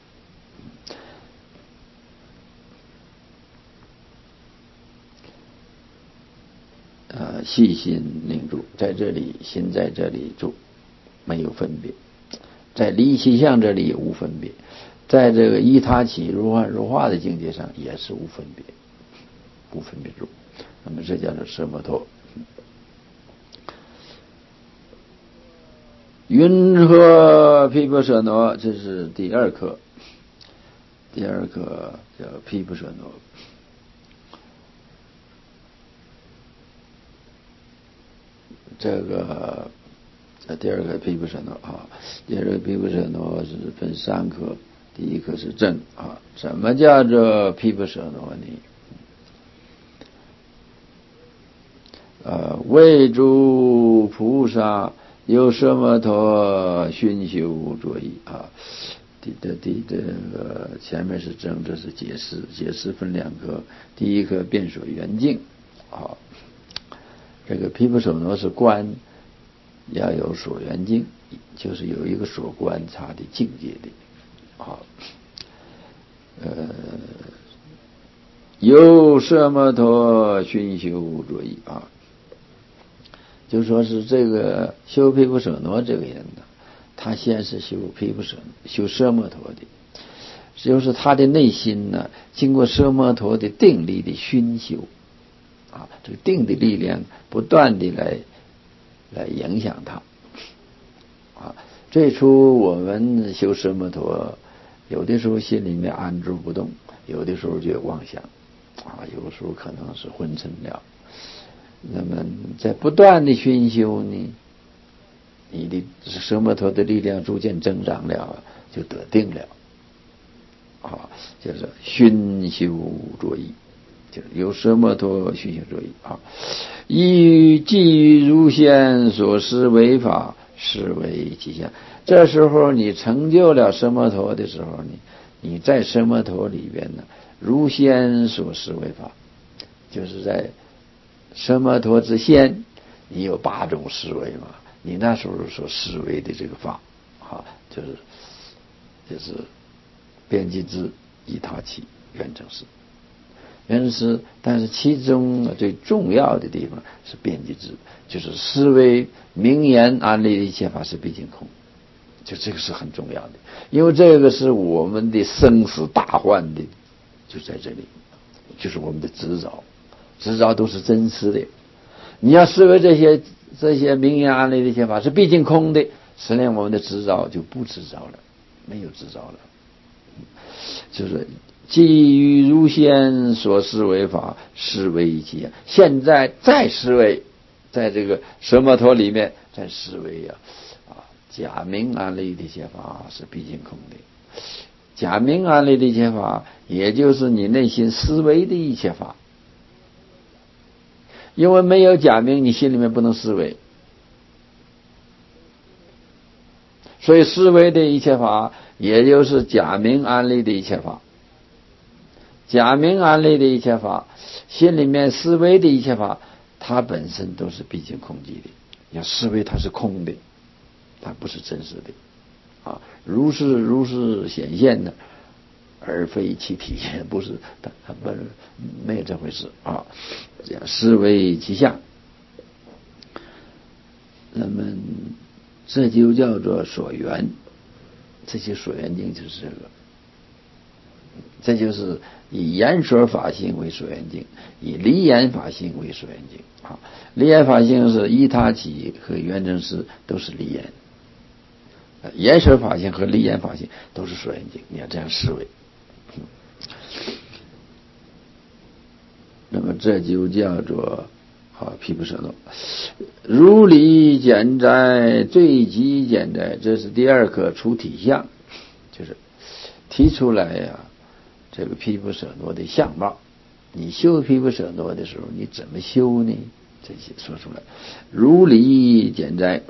的。呃，细心凝住，在这里心在这里住，没有分别；在离一切相这里也无分别，在这个依他起如幻如化的境界上也是无分别，无分别住。那么这叫做奢摩陀。云何毗婆舍那？这是第二课，第二课叫毗婆舍那。这个这第二个毗婆舍那啊，第二个毗婆舍那是分三课，第一课是正啊。什么叫做毗婆舍那呢？呃，为诸菩萨有奢摩陀熏修作意啊。第的第这个前面是正，这是解释，解释分两课，第一课辩说圆净啊。这个毗婆舍那是观要有所缘境，就是有一个所观察的境界的啊。呃，有奢摩陀熏修作意啊。就说是这个修毗婆舍那这个人呢，他先是修毗婆舍修奢摩陀的，就是他的内心呢，经过奢摩陀的定力的熏修啊，这个定的力量不断的来来影响他啊。最初我们修奢摩陀，有的时候心里面安住不动，有的时候就有妄想啊，有的时候可能是昏沉了。那么在不断的熏修呢，你的奢摩陀的力量逐渐增长了，就得定了啊，就是熏修作意，就是有奢摩陀熏修作意啊。依基于如先所施为法，是为其相。这时候你成就了奢摩陀的时候呢，你在奢摩陀里边呢，如先所施为法，就是在奢摩陀之先，你有八种思维嘛？你那时候所思维的这个法，啊，就是就是边际支、依他起、圆成实。圆成实，但是其中最重要的地方是边际支，就是思维名言安立的一切法是毕竟空，就这个是很重要的，因为这个是我们的生死大患的，就在这里，就是我们的执着，执着都是真实的。你要思维这些这些名言安立的一切法是毕竟空的，实际上我们的执着就不执着了，没有执着了，就是基于如先所思维法，思维一切。现在再思维，在这个奢摩陀里面再思维呀、啊，啊，假名安立的一切法是毕竟空的。假名安立的一切法，也就是你内心思维的一切法。因为没有假名，你心里面不能思维，所以思维的一切法，也就是假名安立的一切法。假名安立的一切法，心里面思维的一切法，它本身都是毕竟空寂的。要思维它是空的，它不是真实的啊，如是如是显现的，而非其体，不是它它不没有这回事啊。这样思维其相，那么这就叫做所缘。这些所缘境就是这个。这就是以言说法性为所缘境，以离言法性为所缘境啊。离言法性是依他起和圆成实都是离言，言说法性和离言法性都是所缘境，你要这样思维。那么这就叫做好毗婆舍那，如理简哉，最极简哉，这是第二课出体相，就是提出来呀、啊。这个毗婆舍那的相貌，你修毗婆舍那的时候，你怎么修呢？这些说出来，如理简哉，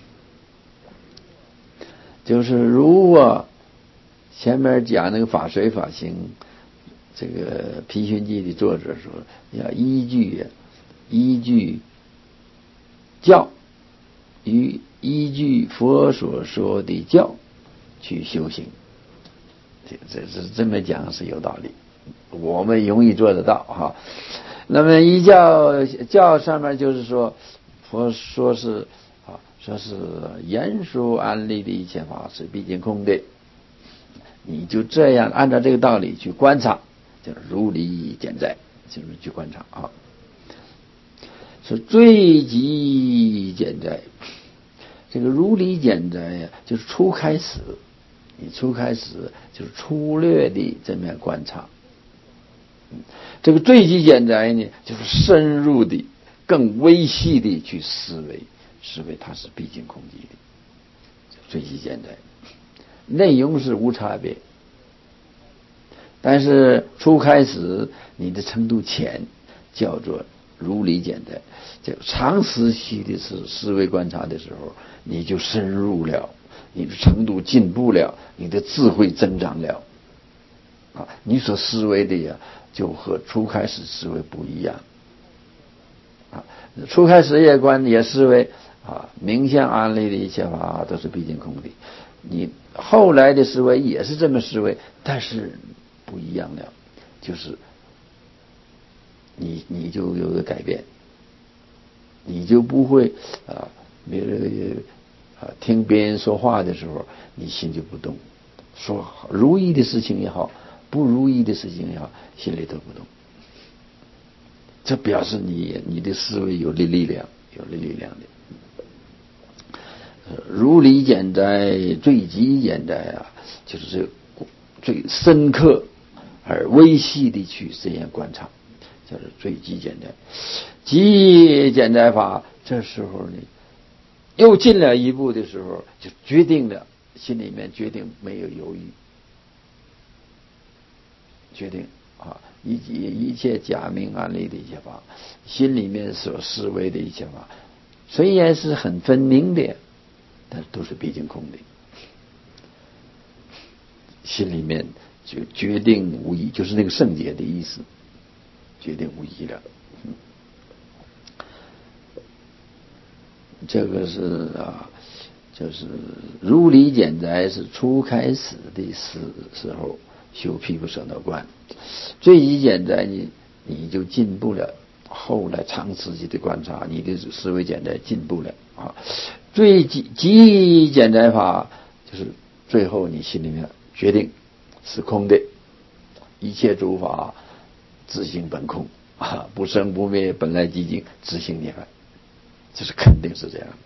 就是如果前面讲那个法随法行，这个《毗熏记》的作者说，要依据依据教与依据佛所说的教去修行。这这这这么讲是有道理，我们容易做得到哈。那么依教教上面就是说，佛说是啊，说是言说安立的一切法是毕竟空的，你就这样按照这个道理去观察，就是如理简哉，就是去观察啊。是最极简哉，这个如理简哉呀，就是初开始。你初开始就是粗略的这么样观察，这个最极简哉呢，就是深入的、更微细的去思维，思维它是毕竟空寂的。最极简哉，内容是无差别，但是初开始你的程度浅，叫做如理简哉。这长时期的是思维观察的时候，你就深入了。你的程度进步了，你的智慧增长了，啊，你所思维的呀，就和初开始思维不一样，啊，初开始也观也思维啊，名相安立的一切法都是毕竟空的，你后来的思维也是这么思维，但是不一样了，就是你你就有个改变，你就不会啊，别人。啊，听别人说话的时候，你心就不动；说如意的事情也好，不如意的事情也好，心里都不动。这表示你你的思维有了力量，有了力量的。如理简哉，最极简哉啊，就是这个最深刻而微细的去这样观察，叫做最极简哉。极简哉法，这时候呢。又进了一步的时候，就决定了，心里面决定没有犹豫，决定啊，一一切假名安立的一切法，心里面所思维的一切法，虽然是很分明的，但是都是毕竟空的，心里面就决定无疑，就是那个圣洁的意思，决定无疑了。 这个是啊，就是如理简宅是初开始的时时候修毗婆舍那观，最极简宅你你就进步了，后来长时期的观察，你的思维简宅进步了啊。最极极简宅法就是最后你心里面决定是空的，一切诸法自性本空啊，不生不灭，本来寂静，自性涅槃，这是肯定是这样。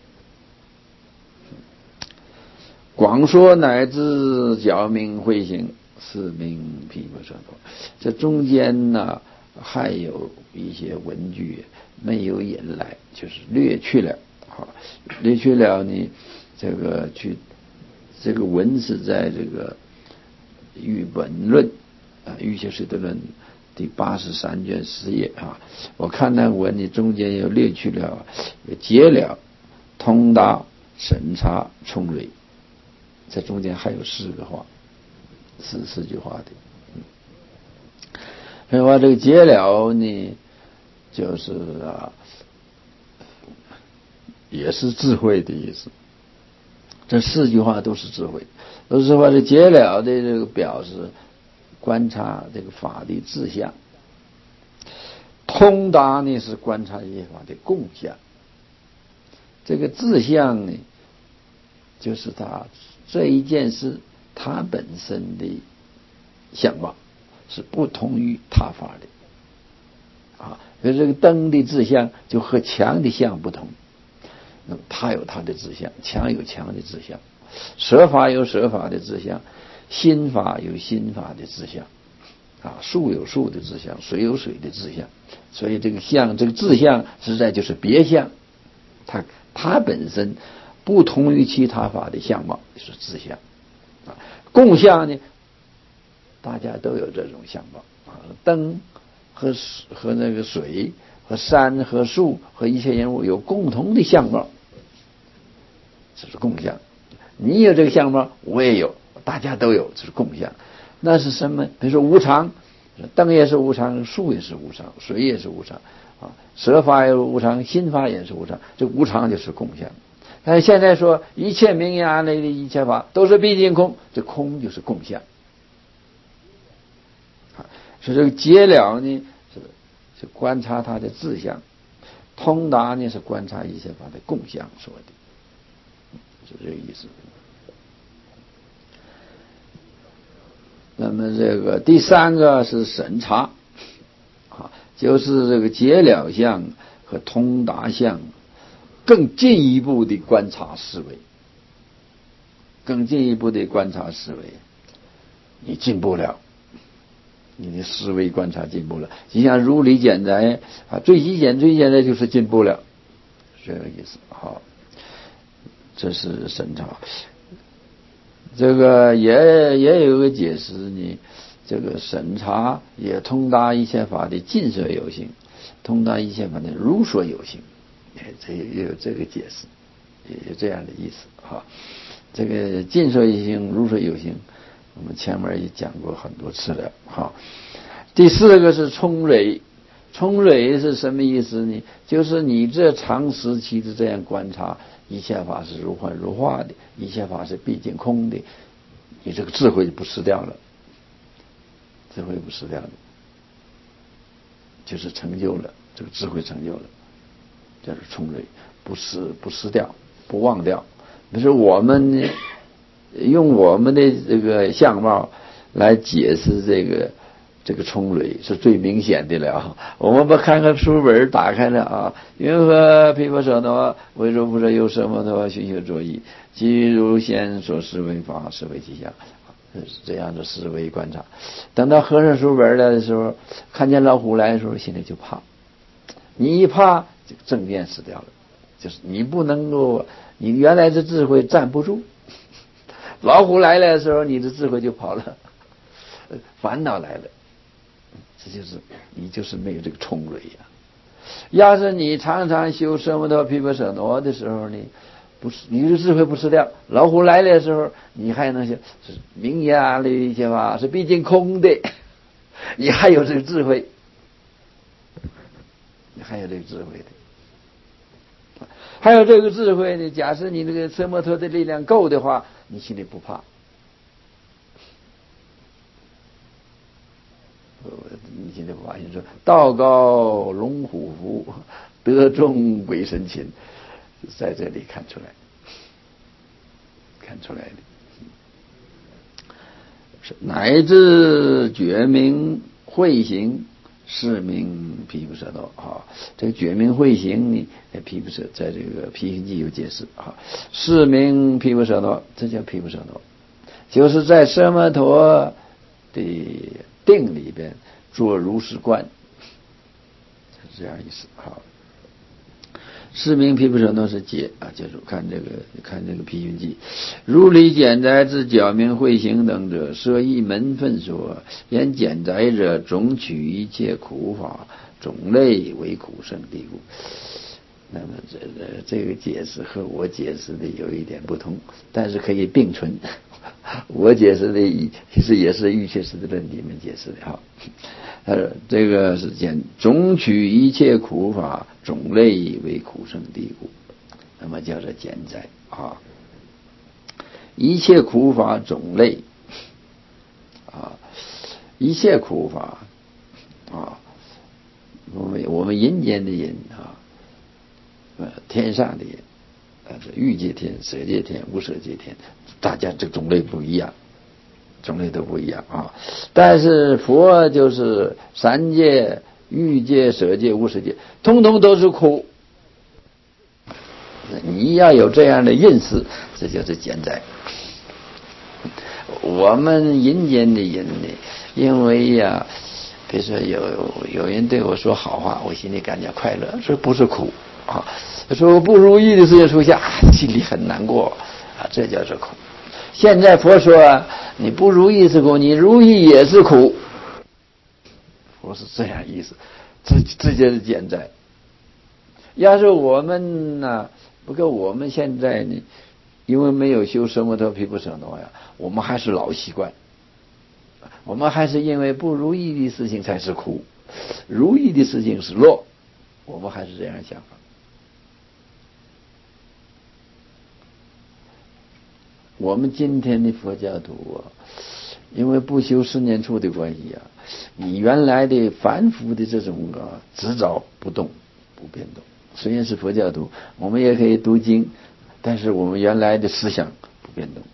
广说乃至教明慧行，是名毗婆舍那。这中间呢还有一些文句没有引来，就是略去了啊，略去了你这个去这个文是在这个《喻本论》啊，《喻学士的论》第八十三卷十页啊，我看那文你中间有略去了，有解了、通达、审查、冲蕊，在中间还有四个话，四四句话的。所以说这个解了呢，就是啊，也是智慧的意思。这四句话都是智慧，都是说这解了的这个表示观察这个法的志向，通达呢是观察一切法的共相。这个志向呢，就是他这一件事它本身的相貌是不同于他法的啊。比如这个灯的志向就和墙的相不同，那么它有它的志向，墙有墙的志向，舍法有舍法的志向，心法有心法的志向啊，树有树的志向，水有水的志向。所以这个相，这个志向实在就是别相，它它本身不同于其他法的相貌，就是志向啊。共相呢，大家都有这种相貌啊，灯和和那个水和山和树和一切人物有共同的相貌，这是共相。你有这个相貌，我也有，大家都有，这是共相。那是什么？比如说无常，灯也是无常，树也是无常，水也是无常啊，舍法也是无常，心法也是无常，这无常就是共相。但是现在说一切名言安类的一切法都是毕竟空，这空就是共相啊。所以这个解了呢是是观察它的志向，通达呢是观察一切法的共相说的，是这个意思。那么这个第三个是审查啊，就是这个解了相和通达相更进一步的观察思维，更进一步的观察思维，你进步了，你的思维观察进步了。就像如理简宅啊，最极简最简宅就是进步了，这个意思。好，这是审查。这个也也有个解释呢，这个审查也通达一切法的尽所有性，通达一切法的如所有性，这也有这个解释，也有这样的意思哈。这个尽所有性、如所有性，我们前面也讲过很多次了哈。第四个是冲蕊，冲蕊是什么意思呢？就是你这长时期的这样观察，一切法是如幻如化的，一切法是毕竟空的，你这个智慧不失掉了，智慧不失掉了，就是成就了，这个智慧成就了，这是冲蕊，不失不失掉，不忘掉。比如说我们用我们的这个相貌来解释这个这个冲蕊是最明显的了。我们把看看书本打开了啊，云何毗婆舍那为如不舍有什么的寻修作意，即如先所示为法，是为其相，是这样的思维观察。等到合上书本来的时候，看见老虎来的时候，心里就怕。你一怕，这个正念死掉了，就是你不能够，你原来的智慧站不住。老虎来了的时候，你的智慧就跑了，烦恼来了。这就是你就是没有这个冲蕊呀。要是你常常修奢摩他毗婆舍那的时候呢，不是你的智慧不失掉，老虎来了的时候，你还能想是名言安类的一切法是毕竟空的，你还有这个智慧，你还有这个智慧的。 还有这个智慧呢，假设你这个奢摩他的力量够的话，你心里不怕。你现在发现说道高龙虎伏，德重鬼神擒，在这里看出来，看出来的。乃至觉明慧行，是名毗婆舍那啊。这个觉明慧行呢，毗婆舍在这个毗行记有解释啊。是名毗婆舍那，这叫毗婆舍那，就是在奢摩他的定里边做如是观，是这样意思。好，是名毗婆舍那是解啊，接着看这个看这个毗云记，如理简哉之矫明慧行等者，设一门分说，言简哉者，总取一切苦法，种类为苦圣地故。那么这这个解释和我解释的有一点不同，但是可以并存。我解释的其实也是瑜伽师的论里面解释的哈。呃，这个是讲总取一切苦法，种类为苦圣地故，那么叫做简哉啊。一切苦法种类啊，一切苦法啊，我们我们人间的人啊，呃，天上的人，呃，欲界天、色界天、无色界天，大家这种类不一样。种类都不一样啊，但是佛就是三界、欲界、色界、无色界，通通都是苦。你要有这样的认识，这就是简哉。我们人间的人呢，因为呀、啊，比如说有有人对我说好话，我心里感觉快乐，这不是苦啊。说不如意的事情出现，心里很难过啊，这叫做苦。现在佛说啊，你不如意是苦，你如意也是苦。佛是这样意思，这这就是简哉。要是我们呢、啊，不过我们现在呢，因为没有修奢摩他毗婆舍那呀，我们还是老习惯，我们还是因为不如意的事情才是苦，如意的事情是乐，我们还是这样想法。我们今天的佛教徒啊，因为不修十念处的关系啊，你原来的凡夫的这种啊执着不动不变动。虽然是佛教徒，我们也可以读经，但是我们原来的思想不变动，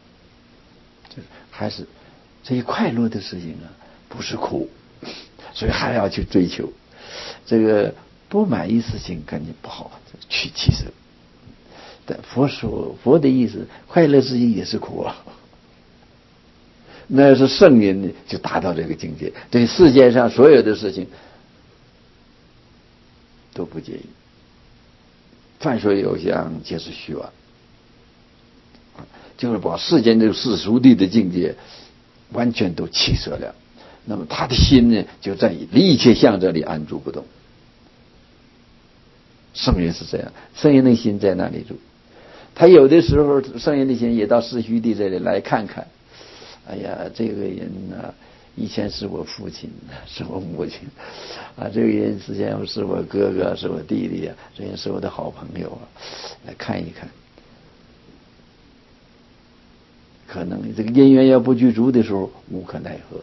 还是这些快乐的事情啊，不是苦，所以还要去追求。这个不满意事情感觉不好，去其实。但佛说，佛的意思，快乐事情也是苦啊。那是圣人呢，就达到这个境界，对世界上所有的事情都不介意，凡所有相，皆是虚妄，就是把世间这个世俗地的境界完全都弃舍了。那么他的心呢，就在一切相这里安住不动。圣人是这样，圣人的心在哪里住？他有的时候，圣人的心也到世虚地这里来看看。哎呀，这个人呢、啊，以前是我父亲，是我母亲，啊，这个人实际上是我哥哥，是我弟弟啊，这人是我的好朋友啊，来看一看。可能这个因缘要不具足的时候，无可奈何；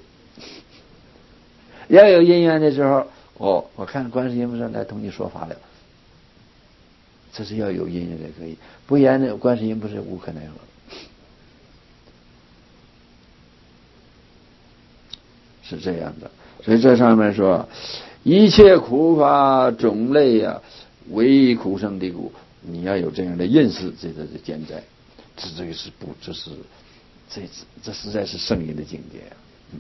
要有因缘的时候，哦，我看观世音菩萨来同你说法了。这是要有因缘才可以，不然呢，观世音不是无可奈何，是这样的。所以这上面说，一切苦法种类啊，为苦圣地故。你要有这样的认识，这就是简哉。这这个是不，这是这这实在是圣人的境界啊。嗯，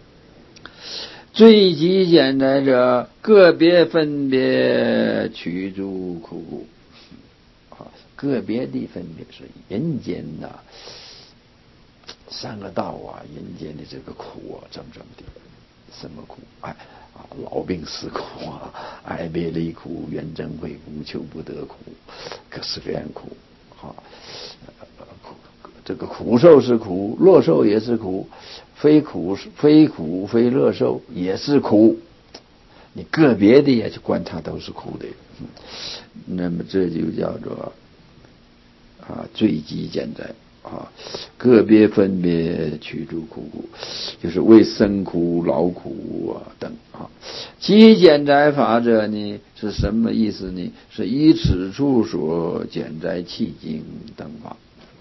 最极简哉者，个别分别取诸苦故。个别的分别是人间呐、啊，三个道啊，人间的这个苦啊，整整的，什么苦？哎啊，老病死苦啊，爱别离苦，怨憎会苦，求不得苦，各式各样苦。啊，苦这个苦受是苦，乐受也是苦，非苦非苦非乐受也是苦。你个别的也去观察，都是苦的。 那么这就叫做啊罪极减灾啊，个别分别去除苦苦，就是为生苦劳苦啊等啊。其减灾法者呢是什么意思呢？是以此处所减灾契经等法，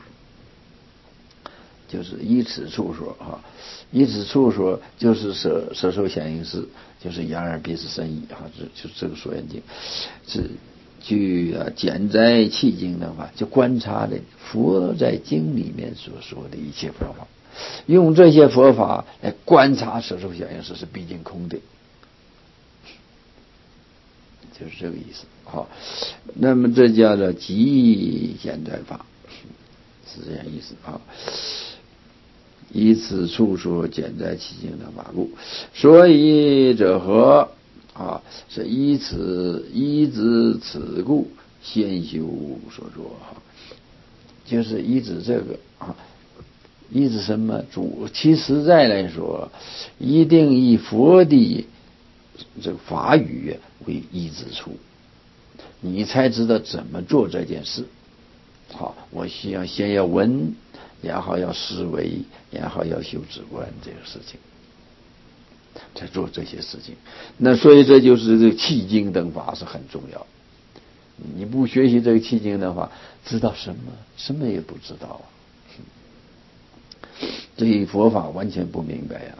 就是以此处所哈，以此处所就是舍舍受显应识，就是眼耳鼻舌身意哈，这就是这个所缘境，是据啊减灾契经等法，就观察的佛在经里面所说的一切佛法，用这些佛法来观察舍受显应识是毕竟空的，就是这个意思。好，那么这叫做极减灾法，是这样意思啊。以此处所减灾契经等法故，所以者何啊？是依此依之此故先修所作哈，就是依止这个啊，依止什么？主其实在来说，一定以佛的这个法语为依止处，你才知道怎么做这件事。好，我需要先要闻，然后要思维，然后要修止观这个事情，才做这些事情。那所以这就是这个契经等法是很重要。你不学习这个契经的话，知道什么？什么也不知道啊！对佛法完全不明白呀、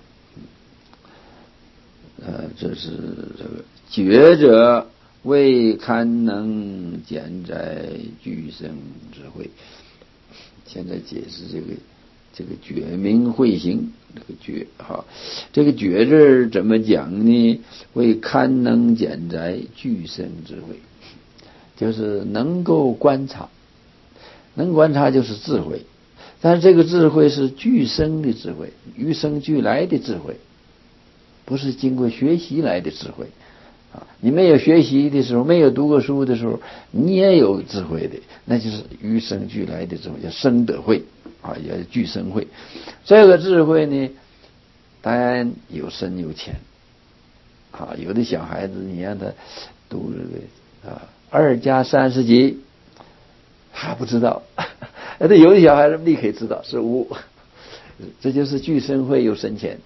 啊。呃，这是这个觉者为堪能减灾具生智慧。现在解释这个这个觉明慧行，这个觉哈，这个觉字怎么讲呢？为堪能减灾具生智慧，就是能够观察，能观察就是智慧，但是这个智慧是具生的智慧，与生俱来的智慧，不是经过学习来的智慧啊！你没有学习的时候，没有读过书的时候，你也有智慧的，那就是与生俱来的智慧，叫生德慧啊，也具生慧。这个智慧呢，当然有深有浅啊。有的小孩子，你让他读这个啊二加三十几，还不知道；那有的小孩子立刻知道是五，这就是具生慧有深浅。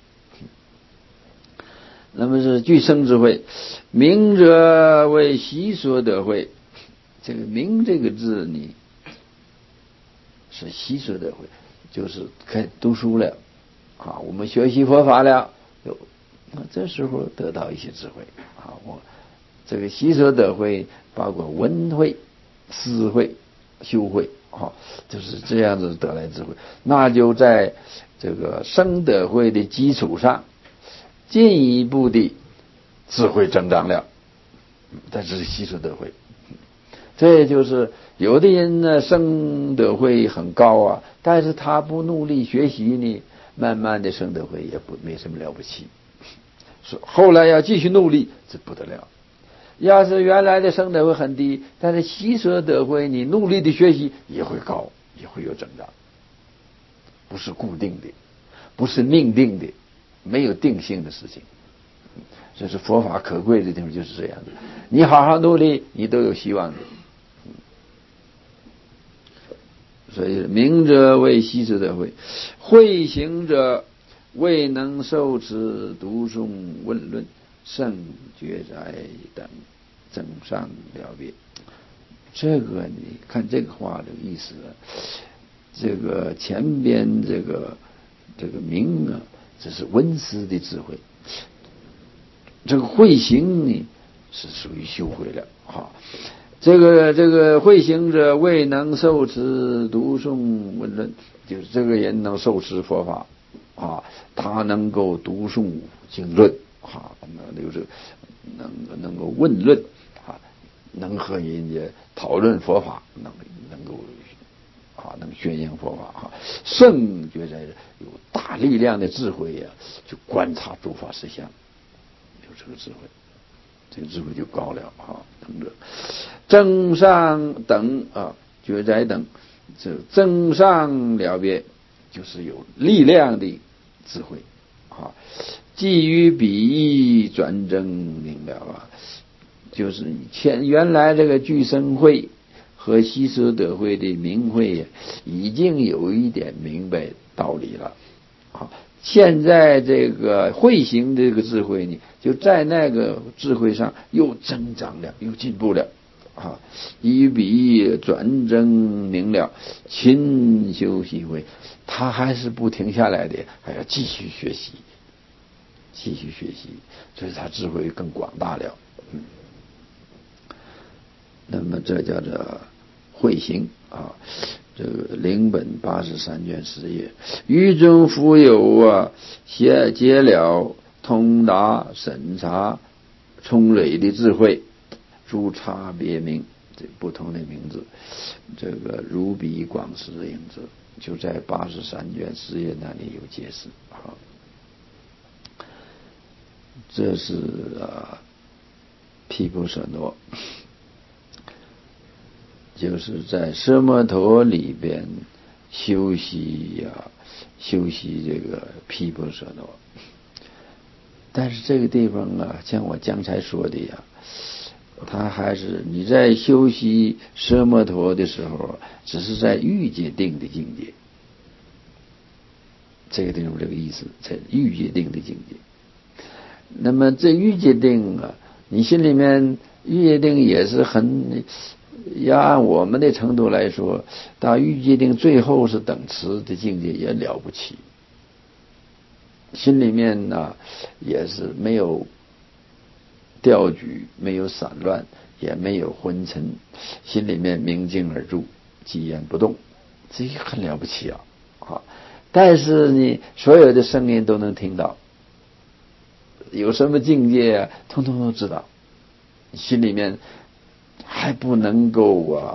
那么是具生智慧，明者为习所得慧。这个明这个字呢，是习所得慧，就是开读书了啊，我们学习佛法了，有这时候得到一些智慧啊。我这个习所得慧包括闻慧、思慧、修慧啊，就是这样子得来智慧。那就在这个生德慧的基础上，进一步的智慧增长了，但是习所得慧。这就是有的人呢，生德慧很高啊，但是他不努力学习呢，慢慢的生德慧也不没什么了不起。后来要继续努力，这不得了。要是原来的生德慧很低，但是习所得慧，你努力的学习也会高，也会有增长，不是固定的，不是命定的，没有定性的事情。这是佛法可贵的地方，就是这样的。你好好努力，你都有希望的。所以明者为习所得慧，慧行者未能受持读诵问论胜觉哉等增上了别。这个你看这个话的意思，这个前边这个这个明啊，这是闻思的智慧，这个慧行呢是属于修慧了啊。这个这个慧行者未能受持读诵问论，就是这个人能受持佛法啊，他能够读诵经论啊，那就是能能够问论啊，能和人家讨论佛法，能能够啊能宣扬佛法啊，圣觉在有大力量的智慧呀、啊，去观察诸法实相，有这个智慧。这个智慧就高了啊，等着增上等啊，觉哉等，这增上了别，就是有力量的智慧啊。基于比转增明了啊， 就是前原来这个俱生会和西舍德会的明慧已经有一点明白道理了。好，现在这个慧行这个智慧呢，就在那个智慧上又增长了，又进步了。啊，一笔转正明了，勤修习慧，他还是不停下来的，还要继续学习，继续学习，所以他智慧更广大了。嗯，那么这叫做慧行啊。这个灵本八十三卷十页，于中复有啊，解解了通达审查冲蕊的智慧。诸差别名，这不同的名字，这个如比广释影子，就在八十三卷十页那里有解释。好，这是啊，毗婆舍那，就是在奢摩陀里边修习呀、啊，修习这个毗婆舍那。但是这个地方啊，像我刚才说的呀。他还是你在修习奢摩陀的时候，只是在欲界定的境界，这个地方这个意思，在欲界定的境界。那么这欲界定啊，你心里面欲界定也是很，要按我们的程度来说，到欲界定最后是等持的境界也了不起，心里面呢、啊、也是没有调举，没有散乱，也没有昏沉，心里面明镜而住，寂然不动，这个很了不起啊！啊，但是呢，所有的声音都能听到，有什么境界啊，通通都知道，心里面还不能够啊，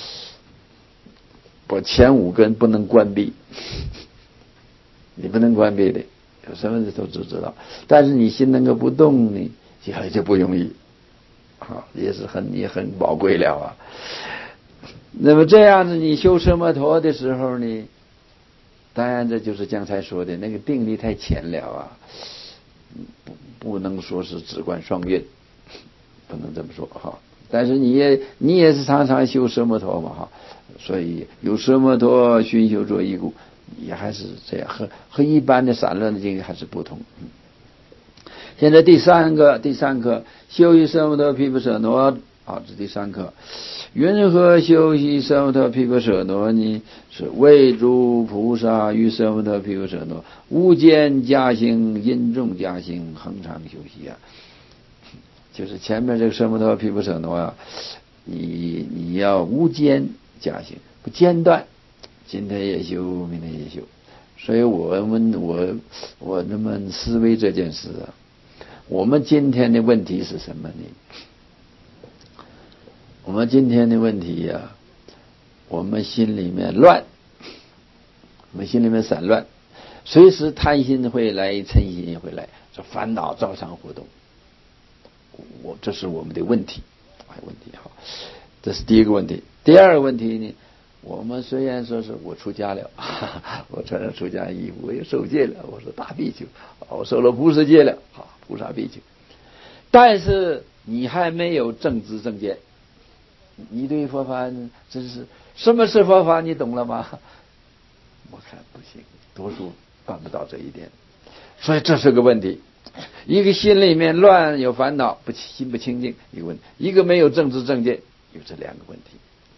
我前五根不能关闭，你不能关闭的，有什么都知道，但是你心能够不动呢？这就不容易，啊，也是很也很宝贵了啊。那么这样子，你修奢摩陀的时候呢，当然这就是刚才说的那个定力太浅了啊，不不能说是直观双运，不能这么说哈。但是你也你也是常常修奢摩陀嘛哈，所以有奢摩陀熏修作一故，也还是这样，和和一般的散乱的境界还是不同。嗯，现在第三个第三课修习奢摩陀毗婆舍那啊，这第三课。云何修习奢摩陀毗婆舍那呢？是为诸菩萨于奢摩陀毗婆舍那无间加行，因重加行，恒常修习啊。就是前面这个奢摩陀毗婆舍那啊，你你要无间加行，不间断，今天也修，明天也修。所以我们我我那么思维这件事啊，我们今天的问题是什么呢？我们今天的问题呀、啊，我们心里面乱，我们心里面散乱，随时贪心会来，嗔心也会来，这烦恼照常活动。我这是我们的问题，问题好，这是第一个问题。第二个问题呢？我们虽然说是我出家了，哈哈，我穿上出家衣服，我也受戒了，我说大比丘，我受了菩萨戒了，好，菩萨比丘。但是你还没有正知正见，你对佛法真是什么是佛法，你懂了吗？我看不行，多数办不到这一点，所以这是个问题。一个心里面乱有烦恼，不心不清净一个问题；一个没有正知正见，有这两个问题。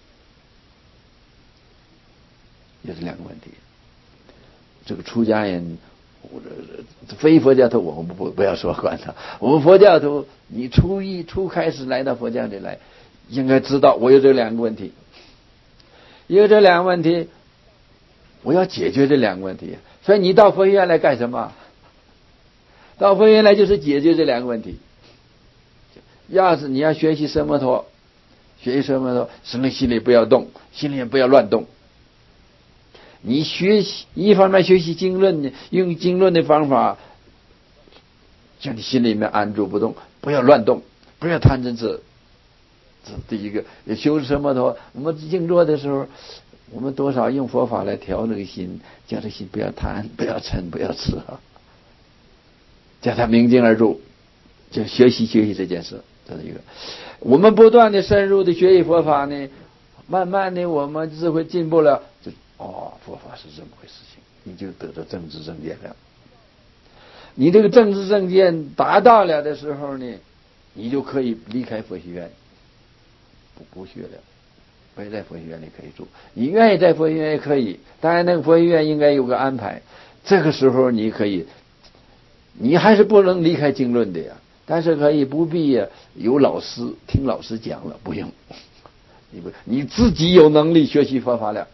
也是两个问题。这个出家人，非佛教徒我们不不要说管他，我们佛教徒，你初一初开始来到佛教里来，应该知道我有这两个问题，有这两个问题，我要解决这两个问题。所以你到佛学院来干什么？到佛学院来就是解决这两个问题。要是你要学习奢摩陀，学习奢摩陀，什么心里不要动，心里也不要乱动。你学习一方面学习经论呢，用经论的方法，叫你心里面安住不动，不要乱动，不要贪嗔痴。这是第一个。修奢摩陀，我们静坐的时候，我们多少用佛法来调这个心，叫这心不要贪，不要嗔，不要痴啊，叫他明镜而住，就学习学习这件事。 这是一个。我们不断的深入的学习佛法呢，慢慢的我们智慧进步了，就哦，佛法是这么回事情，你就得到正知正见了。你这个正知正见达到了的时候呢，你就可以离开佛学院，不不学了，不在佛学院里可以住。你愿意在佛学院也可以，当然那个佛学院应该有个安排。这个时候你可以，你还是不能离开经论的呀，但是可以不必有老师听老师讲了，不用，你不你自己有能力学习佛法了。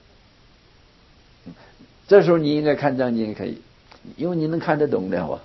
这时候你应该看章经也可以，因为你能看得懂的话。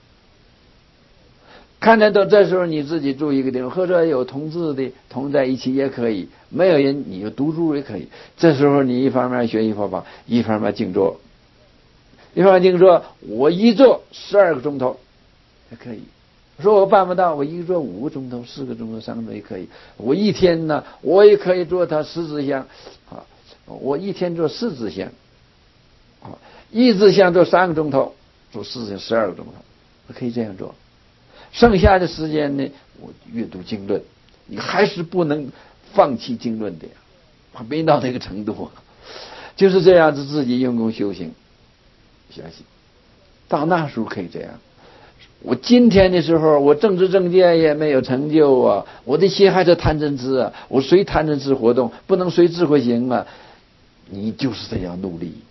看得懂，这时候你自己住一个地方，或者有同志的同在一起也可以，没有人你就独住也可以。这时候你一方面学习佛法，一方面静坐，一方面静坐，我一坐十二个钟头也可以。说我办不到，我一坐五个钟头、四个钟头、三个钟头也可以。我一天呢，我也可以做它十支香啊，我一天做四支香啊，一支香做三个钟头，做四支香十二个钟头，我可以这样做。剩下的时间呢，我阅读经论，你还是不能放弃经论的呀，还没到那个程度，就是这样子自己用功修行，相信到那时候可以这样。我今天的时候，我政治正见也没有成就啊，我的心还是贪嗔痴啊，我随贪嗔痴活动，不能随智慧行啊。你就是这样努力，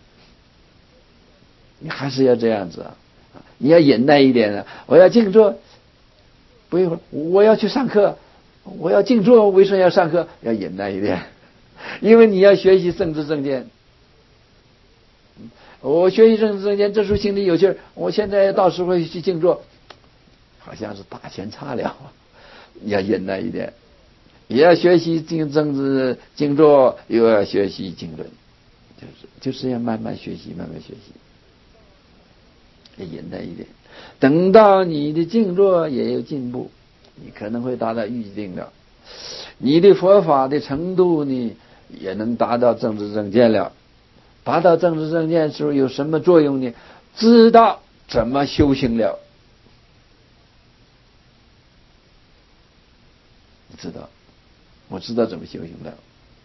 你还是要这样子啊。你要忍耐一点啊！我要静坐，不一会儿我要去上课，我要静坐，为什么要上课？要忍耐一点，因为你要学习政治正见。我学习政治正见，这时候心里有劲儿，我现在到时候去静坐，好像是大前差了。你要忍耐一点，也要学习静政治静坐，又要学习经论，就是就是要慢慢学习，慢慢学习。忍耐一点，等到你的静坐也有进步，你可能会达到预定的，你的佛法的程度呢，也能达到正知正见了。达到正知正见的时候有什么作用呢？知道怎么修行了，你知道，我知道怎么修行了。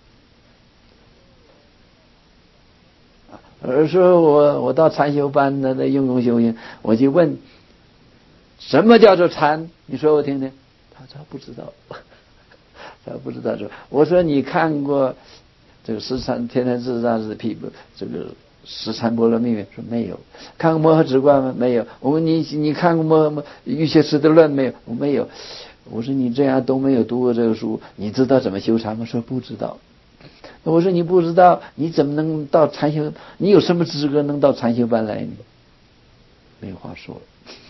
而说我我到禅修班的那用功修行，我就问什么叫做禅？你说我听听。他说不知道，他不知道。说我说你看过这个十禅天台智大师批这个十禅波罗蜜没？说没有。看过摩诃止观吗？没有。我问你你看过摩摩瑜伽师的论没有？我没有。我说你这样都没有读过这个书，你知道怎么修禅吗？说不知道。我说你不知道，你怎么能到禅修？你有什么资格能到禅修班来呢？没有话说。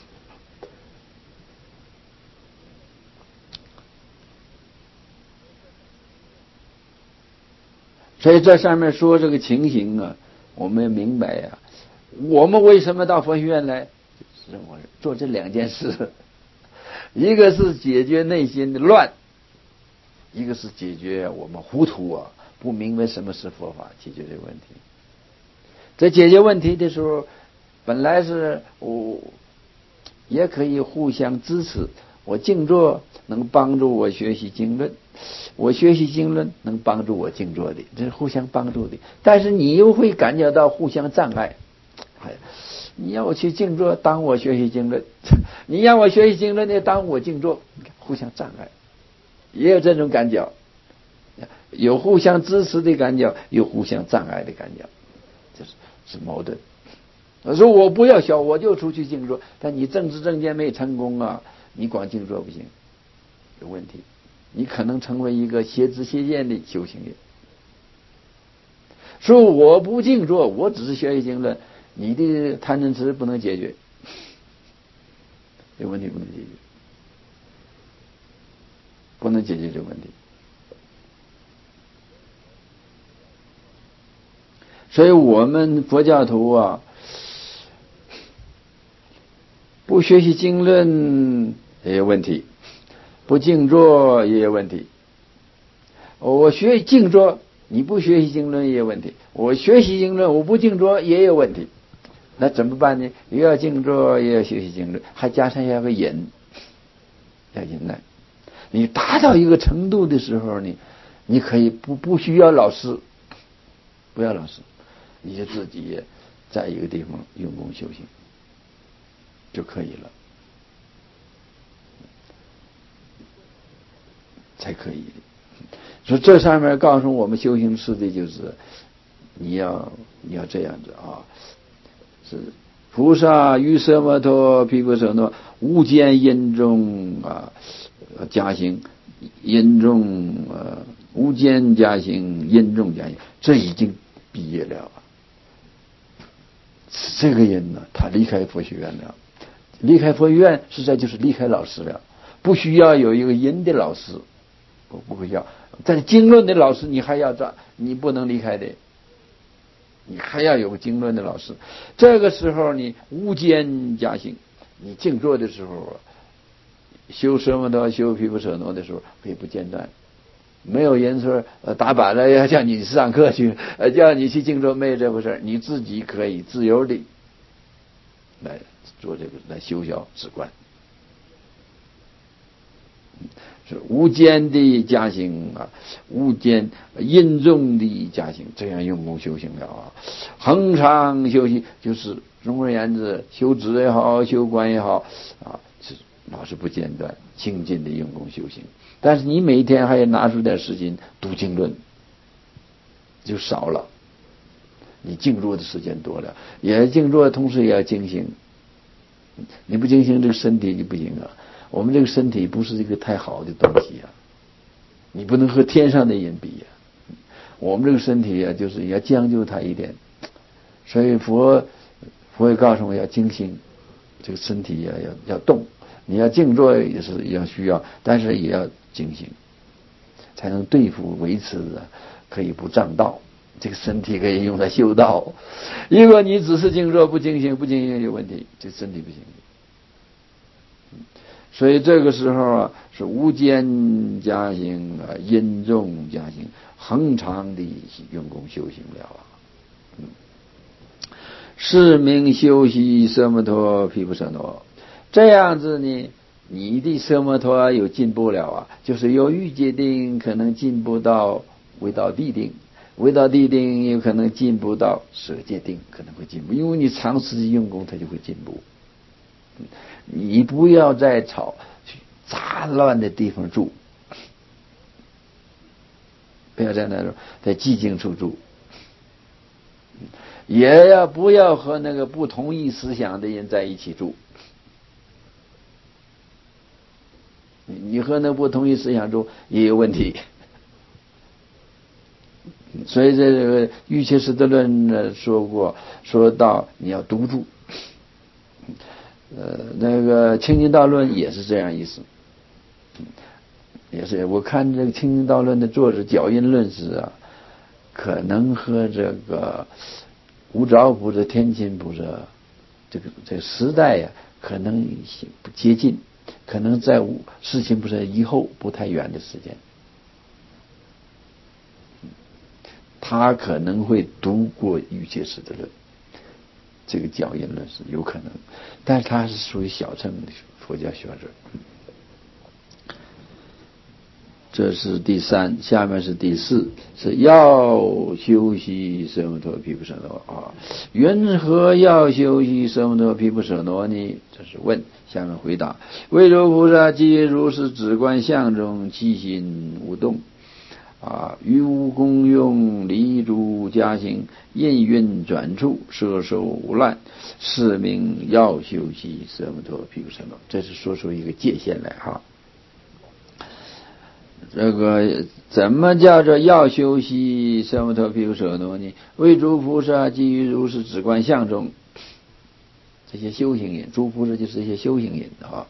所以在上面说这个情形啊，我们要明白呀、啊，我们为什么到佛学院来？是我做这两件事，一个是解决内心的乱，一个是解决我们糊涂啊。不明白什么是佛法，解决这个问题。在解决问题的时候，本来是我也可以互相支持。我静坐能帮助我学习经论，我学习经论能帮助我静坐的，这是互相帮助的。但是你又会感觉到互相障碍。哎，你要我去静坐，当我学习经论；你让我学习经论呢，当我静坐，互相障碍，也有这种感觉。有互相支持的感觉，有互相障碍的感觉，这是是矛盾。我说我不要学，我就出去静坐，但你政治正见没成功啊，你光静坐不行，有问题。你可能成为一个邪知邪见的修行人。说我不静坐，我只是学习经论，你的贪嗔痴不能解决，有问题不能解决，不能解决这个问题。所以我们佛教徒啊，不学习经论也有问题，不静坐也有问题。我学静坐，你不学习经论也有问题。我学习经论，我不静坐也有问题。那怎么办呢？又要静坐，又要学习经论，还加上要个忍，要忍耐。 你达到一个程度的时候，你你可以不不需要老师，不要老师，你就自己在一个地方用功修行就可以了，才可以。所以这上面告诉我们修行师的就是你要你要这样子啊，是菩萨于奢摩陀毗婆舍那无间因中啊加行，因中呃无间加行，因中加行，这已经毕业了。这个人呢，他离开佛学院了，离开佛学院实在就是离开老师了，不需要有一个因的老师，不不需要。但是经论的老师你还要找，你不能离开的，你还要有个经论的老师。这个时候你无间加行，你静坐的时候，修奢摩陀修毗婆舍那的时候可以不间断，没有人说呃打板了要叫你上课去，呃叫你去静坐，没有这回事，你自己可以自由的来做这个来修小止观，是无间的加行啊，无间因中的加行，这样用功修行了啊。恒常修行就是总而言之，修止也好，修观也好啊，是老是不间断精进的用功修行。但是你每天还要拿出点时间读经论，就少了。你静坐的时间多了，也静坐，同时也要精行。你不精行，这个身体就不行啊。我们这个身体不是一个太好的东西啊，你不能和天上的人比啊。我们这个身体啊，就是要将就它一点。所以佛佛也告诉我要精行，这个身体要要要动。你要静坐也是要需要，但是也要精行，才能对付维持的，可以不障道。这个身体可以用来修道。如果你只是静坐不精行，不精行有问题，这身体不行。所以这个时候啊，是无间加行啊，因中加行，恒常的用功修行了啊。嗯，是名修习奢摩陀毗婆舍那。这样子呢，你的奢摩陀有进步了啊，就是由欲界定可能进步到唯道地定，唯道地定有可能进步到舍界定，可能会进步，因为你长时间用功，它就会进步。你不要在吵杂乱的地方住，不要在那种在寂静处住，也要不要和那个不同意思想的人在一起住。你和那不同意思想住也有问题。所以这个瑜伽师德论呢说过，说到你要独住。呃，那个清净道论也是这样意思，也是我看这个清净道论的作者脚印论师啊，可能和这个无着菩萨、天亲菩萨这个这个时代呀、啊，可能不接近，可能在世亲菩萨以后不太远的时间，他可能会读过瑜伽师德论。这个脚印论是有可能，但是它是属于小乘的佛教学者。这是第三，下面是第四，是要修习奢摩陀毗婆舍那啊。云何要修习奢摩陀毗婆舍那呢？这是问，下面回答：为诸菩萨即如是止观相中，其心无动。啊，于无功用，离诸加行，应运转处，摄受无乱，是名要修习奢摩陀毗婆舍那。这是说出一个界限来哈。这个怎么叫做要修习奢摩陀毗婆舍那呢？为诸菩萨基于如是止观相中，这些修行人，诸菩萨就是一些修行人啊。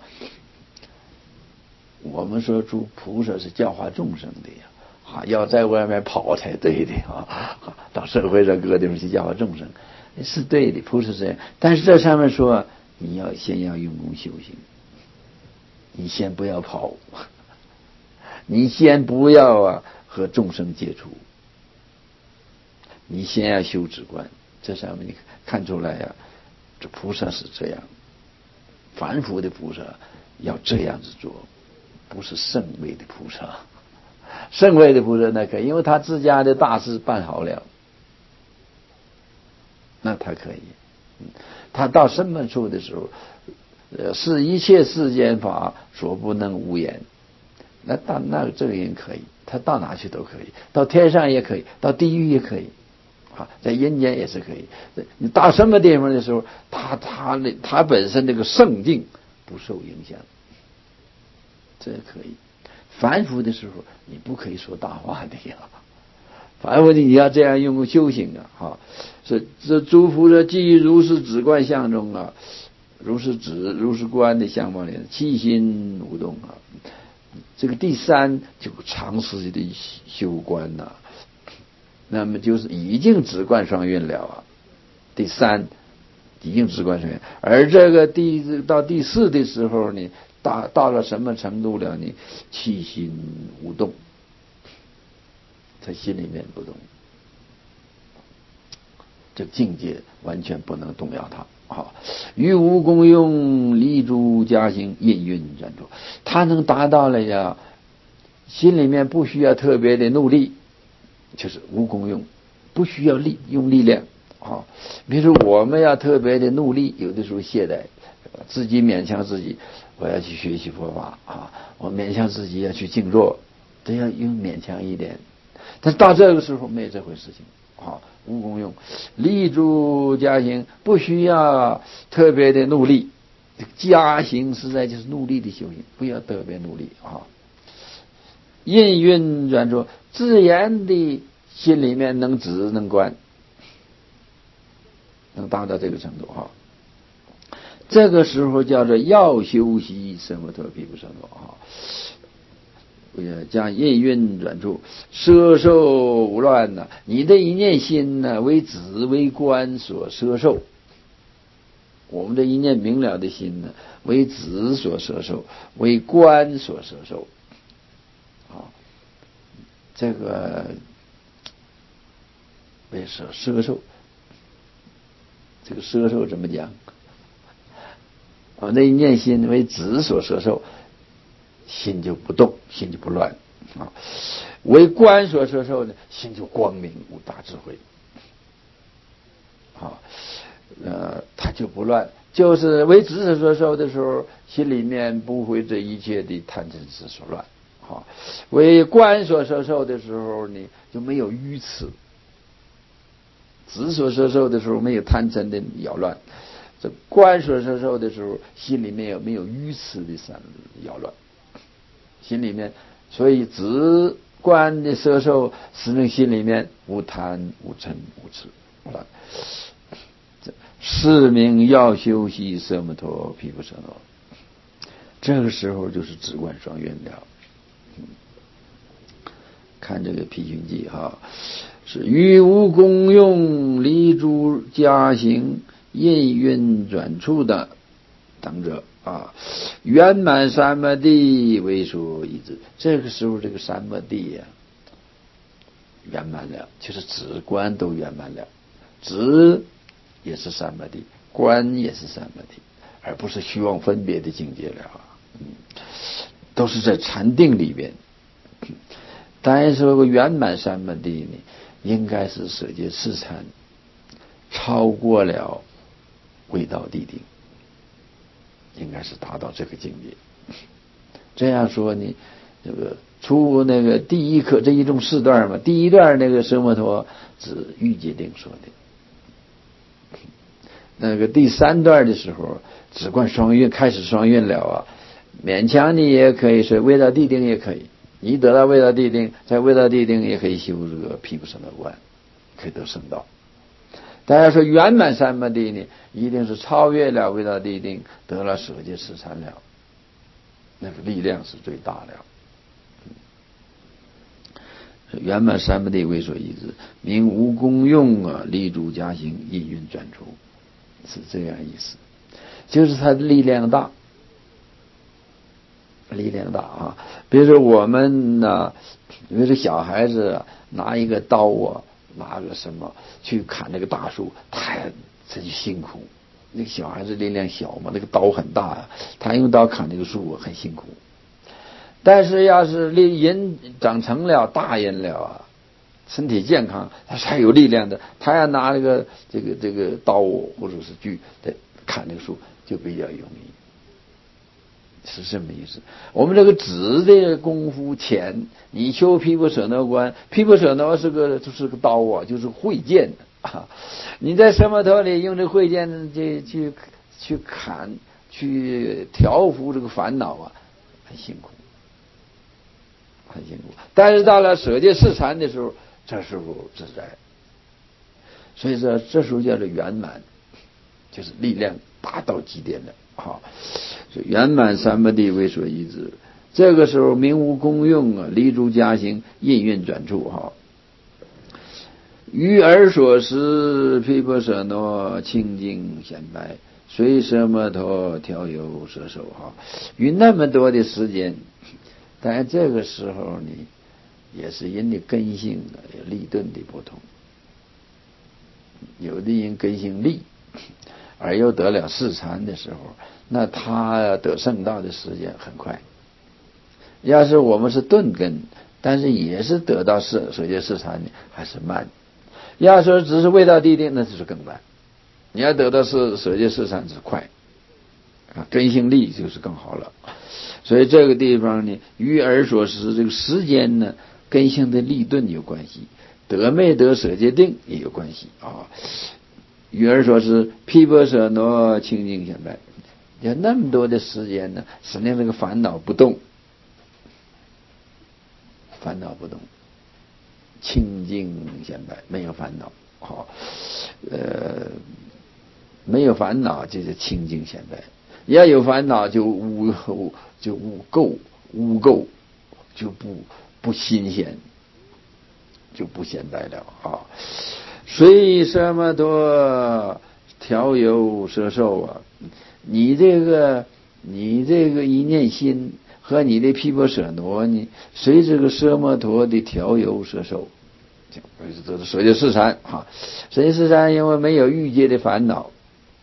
我们说诸菩萨是教化众生的呀。啊，要在外面跑才对的啊！到社会上各个地方去教化众生，是对的，菩萨是这样。但是这上面说，你要先要用功修行，你先不要跑，你先不要啊和众生接触，你先要修止观。这上面你看出来呀、啊，这菩萨是这样，凡夫的菩萨要这样子做。 不是圣位的菩萨。圣位的菩萨那可以，因为他自家的大事办好了，那他可以。他到什么处的时候，呃，是一切世间法所不能无言。那到那这个人可以，他到哪去都可以，到天上也可以，到地狱也可以，啊，在阴间也是可以。你到什么地方的时候，他他那他本身这个圣境不受影响，这可以。凡夫的时候，你不可以说大话的呀。凡夫你要这样用修行啊，哈，是这诸佛的基于如是止观相中啊，如是止如是观的相貌里，起心无动啊。这个第三就长时间的修观呐、啊，那么就是已经止观双运了啊。第三已经止观双运，而这个第到第四的时候呢，到到了什么程度了呢？起心无动。在心里面不动，这境界完全不能动摇它。好，于无功用，离诸家行，印运转出，他能达到了呀，心里面不需要特别的努力，就是无功用，不需要力用力量。啊，比如说我们要特别的努力，有的时候懈怠，自己勉强自己，我要去学习佛法啊，我勉强自己要去静坐，这要用勉强一点。但是到这个时候没有这回事情，好，无功用，立诸家行，不需要特别的努力。家行实在就是努力的修行，不要特别努力啊。印运转出，自然的心里面能止能观，能达到这个程度哈。这个时候叫做要修习什么特毗婆舍那啊。将印运转出，摄受无乱呢、啊？你的一念心呢，为止为观所摄受。我们的一念明了的心呢，为止所摄受，为观所摄受。啊，这个为摄摄受，这个摄受怎么讲？我那一念心为止所摄受。心就不动，心就不乱啊。为观所摄受呢，心就光明无大智慧啊。呃，他就不乱。就是为止所摄受的时候，心里面不会这一切的贪嗔痴所乱啊。为观所摄受的时候呢，就没有愚痴。止所摄受的时候没有贪嗔的扰乱，这观所摄受的时候，心里面有没有愚痴的散扰乱。心里面，所以止观的摄受，使人心里面无贪无嗔无痴。是名要修习奢摩陀毗婆舍那。这个时候就是止观双运了。看这个毗熏记哈，是于无功用，离诸家行，印运转出的等者啊，圆满三摩地为所依止。这个时候这个三摩地呀、啊、圆满了，就是止观都圆满了，止也是三摩地，观也是三摩地，而不是虚妄分别的境界了、嗯、都是在禅定里边。当然说个圆满三摩地呢，应该是舍戒四禅超过了未到地定，应该是达到这个境界。这样说呢，这个出那个第一课这一种四段嘛，第一段那个奢摩陀指欲界定说的，那个第三段的时候止观双运，开始双运了啊，勉强你也可以说未到地定也可以，你得到未到地定，在未到地定也可以修这个毗婆舍那观，可以得圣道。大家说圆满三摩地呢，一定是超越了未到地定，得了舍戒四禅了，那个力量是最大了。圆满三摩地为所依止，名无功用啊，离诸家行，印运转出，是这样意思。就是他的力量大，力量大啊！比如说我们呢、啊，比如说小孩子拿一个刀啊，拿个什么去砍那个大树，太真辛苦。那个小孩子力量小嘛，那个刀很大啊，他用刀砍那个树很辛苦。 但是要是人长成了大人了啊，身体健康，他是还有力量的，他要拿这个这个这个刀或者是锯在砍这个树就比较容易，是这么意思。我们这个指的功夫浅，你修毗婆舍那观，毗婆舍那是个就是个刀啊，就是慧剑啊。你在什么头里用这慧剑去去去砍去调伏这个烦恼啊，很辛苦。很辛苦，但是到了舍戒四禅的时候，这时候自在，所以说这时候叫做圆满，就是力量达到极点了啊！所以圆满三摩地为所依止，这个时候名无功用啊，离诸家行，印运转处哈。于耳所识，毗婆舍那清净显白，随舍摩陀调柔摄受哈。于那么多的时间。但这个时候呢，也是人的根性啊，有利钝的不同。有的人根性利，而又得了四禅的时候，那他得圣道的时间很快。要是我们是钝根，但是也是得到舍舍戒四禅的，还是慢。要说只是未到地定，那就是更慢。你要得到是舍戒四禅是快，啊，根性利就是更好了。所以这个地方呢，于耳所识，这个时间呢，跟性的利钝有关系，得没得舍戒定也有关系啊。于耳所识，毗婆舍那清净显白，有那么多的时间呢，实际上这个烦恼不动，烦恼不动，清净显白，没有烦恼，好，呃，没有烦恼就是清净显白。要有烦恼就污就污垢污垢就不不新鲜，就不显白了啊！随舍摩陀调柔摄受啊，你这个你这个一念心和你的毗婆舍那呢，随这个舍摩陀的调柔摄受，这是舍戒四禅啊。舍戒四禅因为没有欲界的烦恼。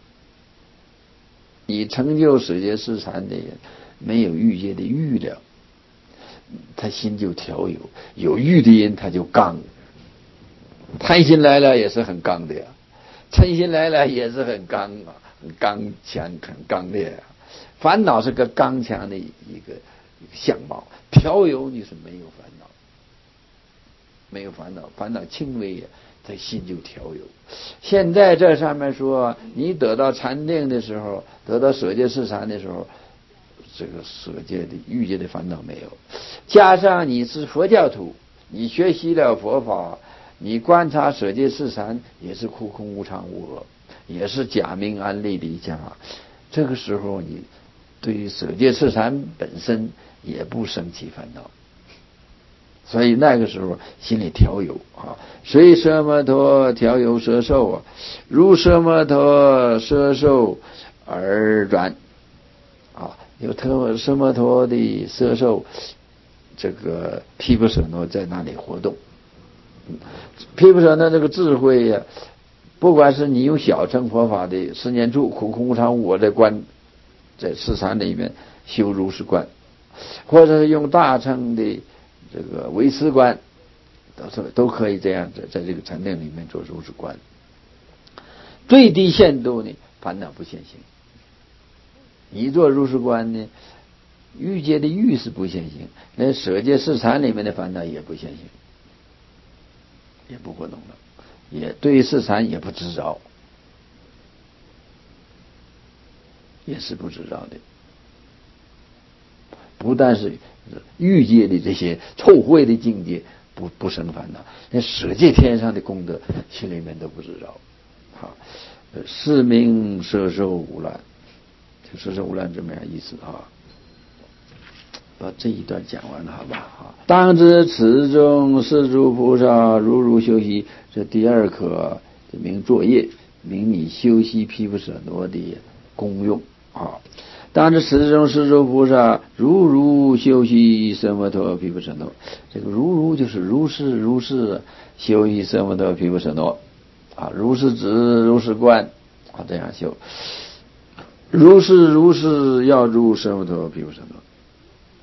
你成就舍戒四禅的人，没有欲界的欲了，他心就调柔；有欲的人他就刚，贪心来了也是很刚的呀，嗔心来了也是很刚啊，很刚强、很刚烈啊。烦恼是个刚强的一个相貌，调柔你是没有烦恼，没有烦恼，烦恼轻微呀，他心就调柔。现在这上面说，你得到禅定的时候，得到舍戒四禅的时候，这个舍戒的欲界的烦恼没有，加上你是佛教徒，你学习了佛法，你观察舍戒四禅也是空空无常无我，也是假名安立离家，这个时候你对于舍戒四禅本身也不生起烦恼。所以那个时候心里调柔啊，随舍摩陀调柔摄受啊，如舍摩陀摄受而转啊，有特舍摩陀的摄受，这个毗婆舍那在那里活动。毗婆舍那这个智慧呀、啊，不管是你用小乘佛法的十念处空空无常无我在观，在四禅里面修如是观，或者是用大乘的这个唯识观，都是都可以这样在在这个禅定里面做如是观。最低限度呢，烦恼不现行。你做如是观呢，欲界的欲是不现行，那舍戒四禅里面的烦恼也不现行，也不活动了，也对四禅也不执着，也是不执着的。不但是欲界的这些臭秽的境界不不生烦恼，连舍戒天上的功德心里面都不知道。好，是名摄受无乱，就摄受无乱这么样意思啊。把这一段讲完了，好吧？好，当知此中是诸菩萨如如修习，这第二课名作业，名你修习毗婆舍那的功用啊。当知此中是诸菩萨如如修习舍摩陀毗婆舍那，这个如如就是如是如是修习舍摩陀毗婆舍那啊，如是指如是观啊，这样修，如是如是要入舍摩陀毗婆舍那。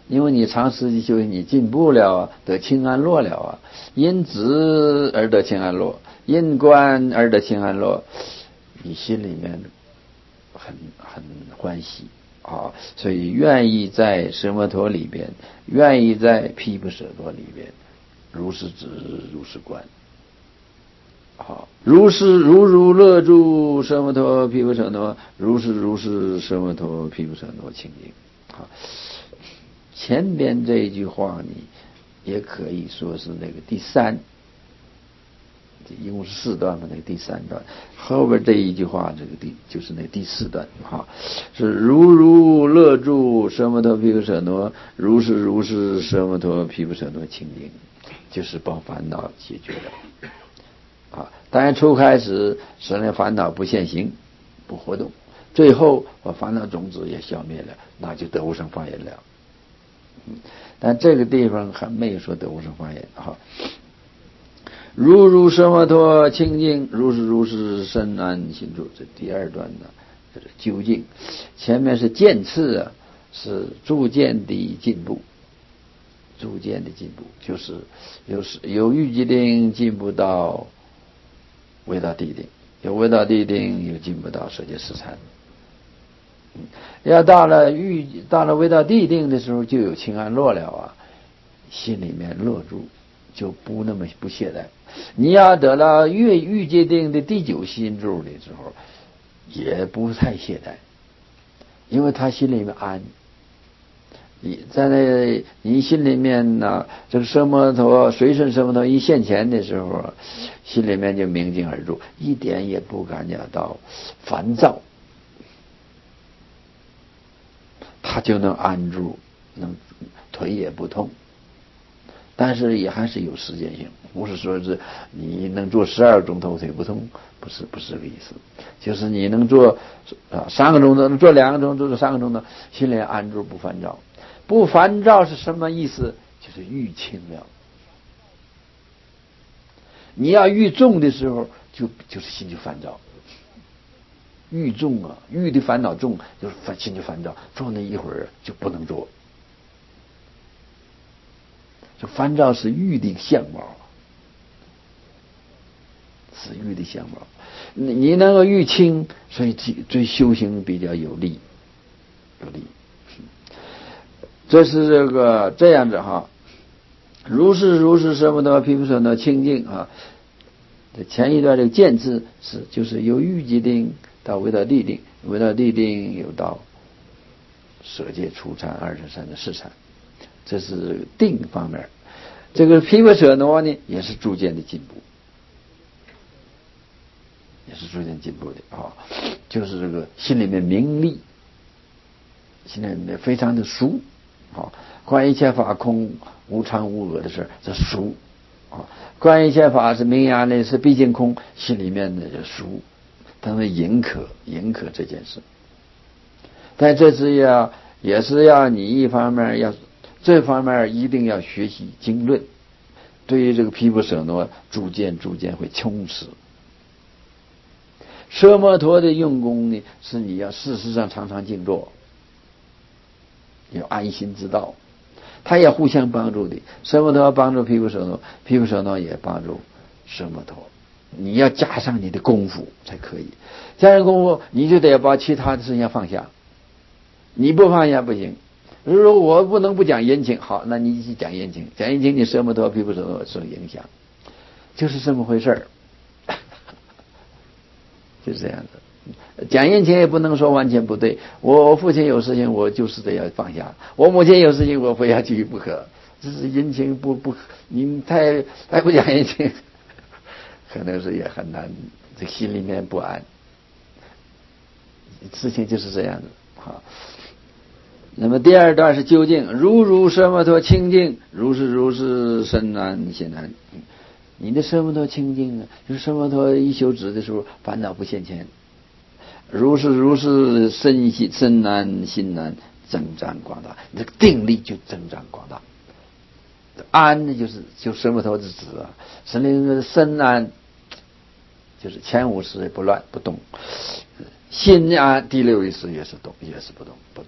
因为你长时间修行，你进步了啊，得清安乐了啊。因止而得清安乐，因观而得清安乐，你心里面很很欢喜啊，所以愿意在奢摩陀里边，愿意在毗婆舍那里边，如是止，如是观。好，如是如如乐住奢摩陀毗婆舍那，如是如是奢摩陀毗婆舍那清净。好，前边这一句话呢，也可以说是那个第三，一共是四段嘛，那个第三段，后边这一句话，这个第就是那第四段哈，是如如乐住奢摩陀毗婆舍那，如是如是奢摩陀毗婆舍那清净，就是把烦恼解决了。啊，当然初开始使那烦恼不现行，不活动，最后把烦恼种子也消灭了，那就得无生法忍了。嗯，但这个地方还没有说得无生法忍哈。如如奢摩陀清净，如是如是深安心住。这第二段呢，这是究竟。前面是渐次啊，是逐渐的进步，逐渐的进步，就是有时由预计定进步到为道地定，有为道地定又进步到舍戒十禅。嗯，要到了预到了为道地定的时候，就有清安乐了啊，心里面乐住，就不那么不懈怠。你要得到越预界定的第九心住的时候，也不太懈怠，因为他心里面安。你在那你心里面呢，这个奢摩陀随顺奢摩陀一现前的时候，心里面就明镜而住，一点也不感觉到烦躁，他就能安住，能腿也不痛。但是也还是有时间性，不是说是你能做十二个钟头腿不痛，不是不是这个意思，就是你能做啊三个钟头，能做两个钟头，做三个钟头，心里安住不烦躁。不烦躁是什么意思？就是欲轻了。你要欲重的时候，就就是心就烦躁。欲重啊，欲的烦恼重，就是心就烦躁，做那一会儿就不能做。就烦躁是欲的相貌，是欲的相貌。你你能够欲轻，所以对修行比较有利，有利。这是这个这样子哈，如是如是奢摩陀毗婆舍那清净啊。这前一段这个渐次是就是由预计定到为道地定，为道地定有到舍戒除禅二十三的四禅，这是定方面。这个毗婆舍那呢，也是逐渐的进步，也是逐渐进步的啊，就是这个心里面明利，心里面非常的熟啊，观一切法空无常无我的事，这熟啊，观一切法是明阳的，是毕竟空，心里面的就熟，他们认可认可这件事。但这是要也是要你一方面要这方面一定要学习经论，对于这个毗婆舍那逐渐逐渐会充实。奢摩陀的用功呢，是你要事实上常常静坐，有安心之道，它也互相帮助的。奢摩陀帮助毗婆舍那，毗婆舍那也帮助奢摩陀。你要加上你的功夫才可以，加上功夫你就得把其他的事情放下，你不放下不行。如果我不能不讲殷勤，好，那你一起讲殷勤，讲殷勤你奢摩陀毗婆舍那受影响，就是这么回事儿。就是这样子，讲殷勤也不能说完全不对。我我父亲有事情，我就是得要放下；我母亲有事情，我非要继续不可。这是殷勤不不，你太太不讲殷勤，可能是也很难，这心里面不安。事情就是这样子。好，那么第二段是究竟，如如奢摩陀清净，如是如是深安心安。你的奢摩陀清净啊，就是奢摩陀一修止的时候，烦恼不现前，如是如是身心身安心安，增长广大，你这个定力就增长广大。安呢，就是就奢摩陀之止啊，身灵身安，就是前五识不乱不动，心安第六意识也是动，也是不动不动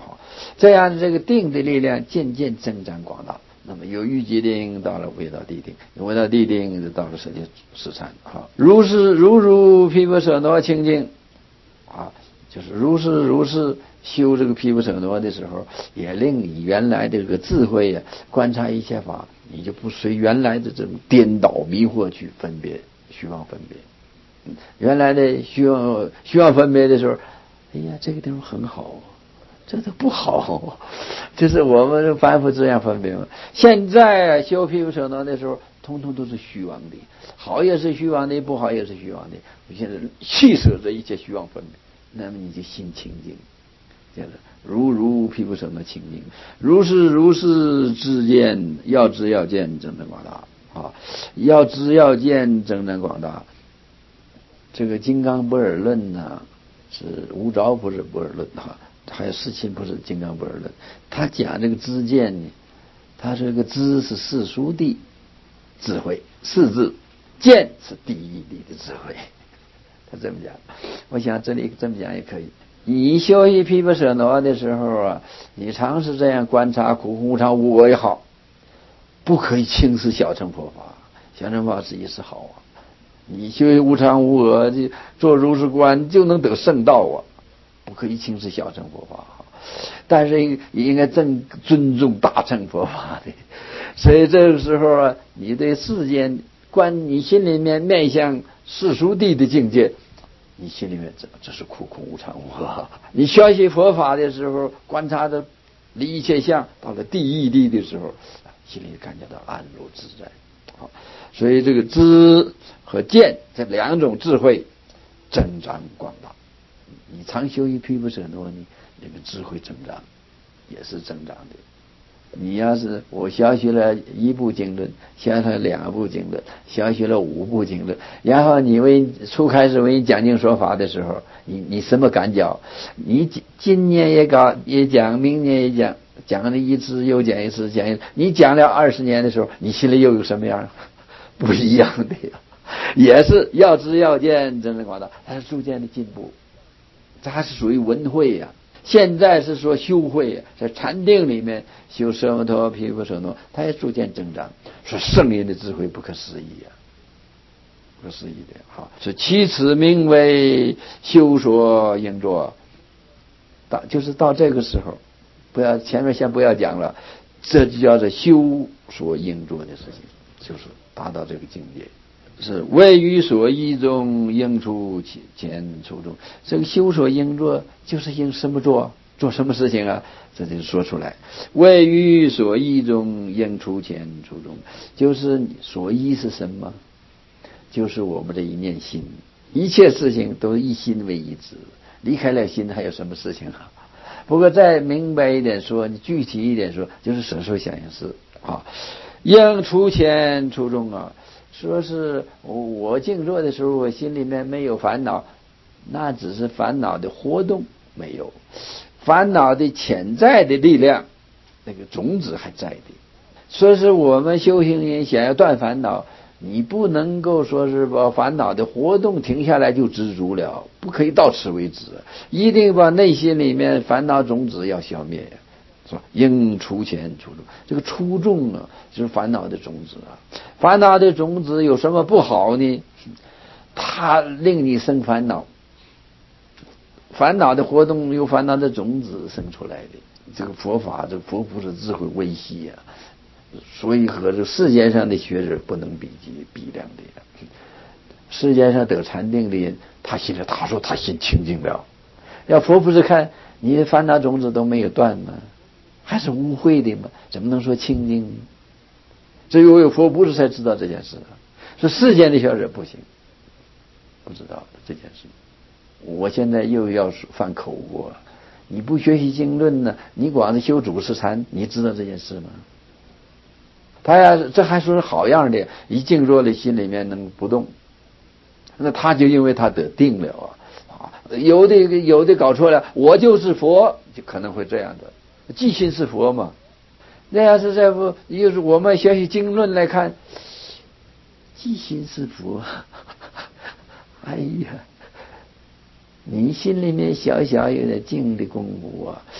好，这样这个定的力量渐渐增长广大。那么由于即定到了未到地定，未到地定到了舍界十禅。好，如是如如毗婆舍那清净啊，就是如是如是修这个毗婆舍那的时候，也令你原来这个智慧啊，观察一切法，你就不随原来的这种颠倒迷惑去分别虚妄分别。原来的虚妄虚妄分别的时候，哎呀，这个地方很好，这个不好，就是我们凡夫这样分别嘛。现在修毗婆舍那的时候，通通都是虚妄的，好也是虚妄的，不好也是虚妄的。我现在弃舍这一切虚妄分别，那么你就心清净，就是如如毗婆舍那清净，如是如是知见，要知要见，增长广大啊！要知要见，增长广大。这个《金刚般若论》呢，是无着不是般若论哈，还有世亲不是《金刚般若论》。他讲这个知见呢，他这个知是世俗地智慧，世智；见是第一地的智慧。他这么讲，我想这里这么讲也可以。你修习毗婆舍那的时候啊，你尝试这样观察苦空无常无我也好，不可以轻视小乘佛法。小乘法是一是好啊。你修无常无我的做如是观，就能得圣道啊！不可以轻视小乘佛法，但是也应该正尊重大乘佛法的。所以这个时候啊，你对世间观，你心里面面向世俗地的境界，你心里面这这是苦空无常无我。你学习佛法的时候，观察的离一切相，到了第一地的时候，心里感觉到安如自在。好，所以这个知和见这两种智慧增长广大。你常修一毗婆舍那，你那个智慧增长也是增长的。你要是我小学了一部经论，小学了两部经论，小学了五部经论，然后你为初开始为你讲经说法的时候，你你什么感觉？你今年也搞也讲，明年也讲，讲了一次又讲一次，讲一次，你讲了二十年的时候，你心里又有什么样？不一样的呀，也是要知要见，增长广大，它是逐渐的进步，这还是属于文慧呀。现在是说修慧，在禅定里面修奢摩他毗婆舍那，它也逐渐增长。说圣人的智慧不可思议啊，不可思议的。好，是其此名为修所应作。到就是到这个时候，不要前面先不要讲了，这就叫做修所应作的事情，就是达到这个境界。是位于所依中，应处前处中。这个修所应作，就是应什么做？做什么事情啊？这就说出来。位于所依中，应处前处中，就是所依是什么？就是我们这一念心，一切事情都一心为一致，离开了心还有什么事情啊？不过再明白一点说，你具体一点说，就是舍受想行识啊，应处前处中啊。说是我静坐的时候，我心里面没有烦恼，那只是烦恼的活动没有，烦恼的潜在的力量，那个种子还在的。说是我们修行人想要断烦恼，你不能够说是把烦恼的活动停下来就知足了，不可以到此为止，一定把内心里面烦恼种子要消灭。应处前处中，这个初众啊，就是烦恼的种子啊。烦恼的种子有什么不好呢？它令你生烦恼，烦恼的活动由烦恼的种子生出来的。这个佛法，这个佛菩萨智慧微细啊，所以和这世界上的学者不能比及比量的呀。世界上得禅定的人，他心里他说他心清净了，要佛菩萨看你的烦恼种子都没有断呢，还是污秽的嘛？怎么能说清净呢？只有有佛菩萨才知道这件事，说世间的小人不行，不知道这件事。我现在又要犯口误，你不学习经论呢，你光是修主持禅，你知道这件事吗？他要这还说是好样的，一静坐的心里面能不动，那他就因为他得定了啊。有的有的搞错了，我就是佛，就可能会这样的。即心是佛嘛？那要是在不，就是我们学习经论来看，即心是佛。哎呀，你心里面小小有点静的功夫啊，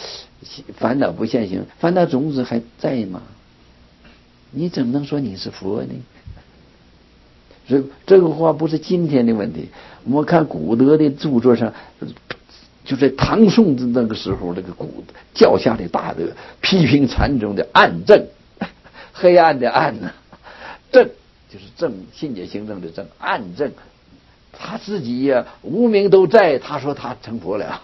烦恼不现行，烦恼种子还在吗？你怎么能说你是佛呢？这这个话不是今天的问题。我们看古德的著作上，就在唐宋的那个时候，那个古教下的大德批评禅宗的暗正，黑暗的暗呢，正就是正，信解行正的正，暗正。他自己呀、啊，无名都在，他说他成佛了，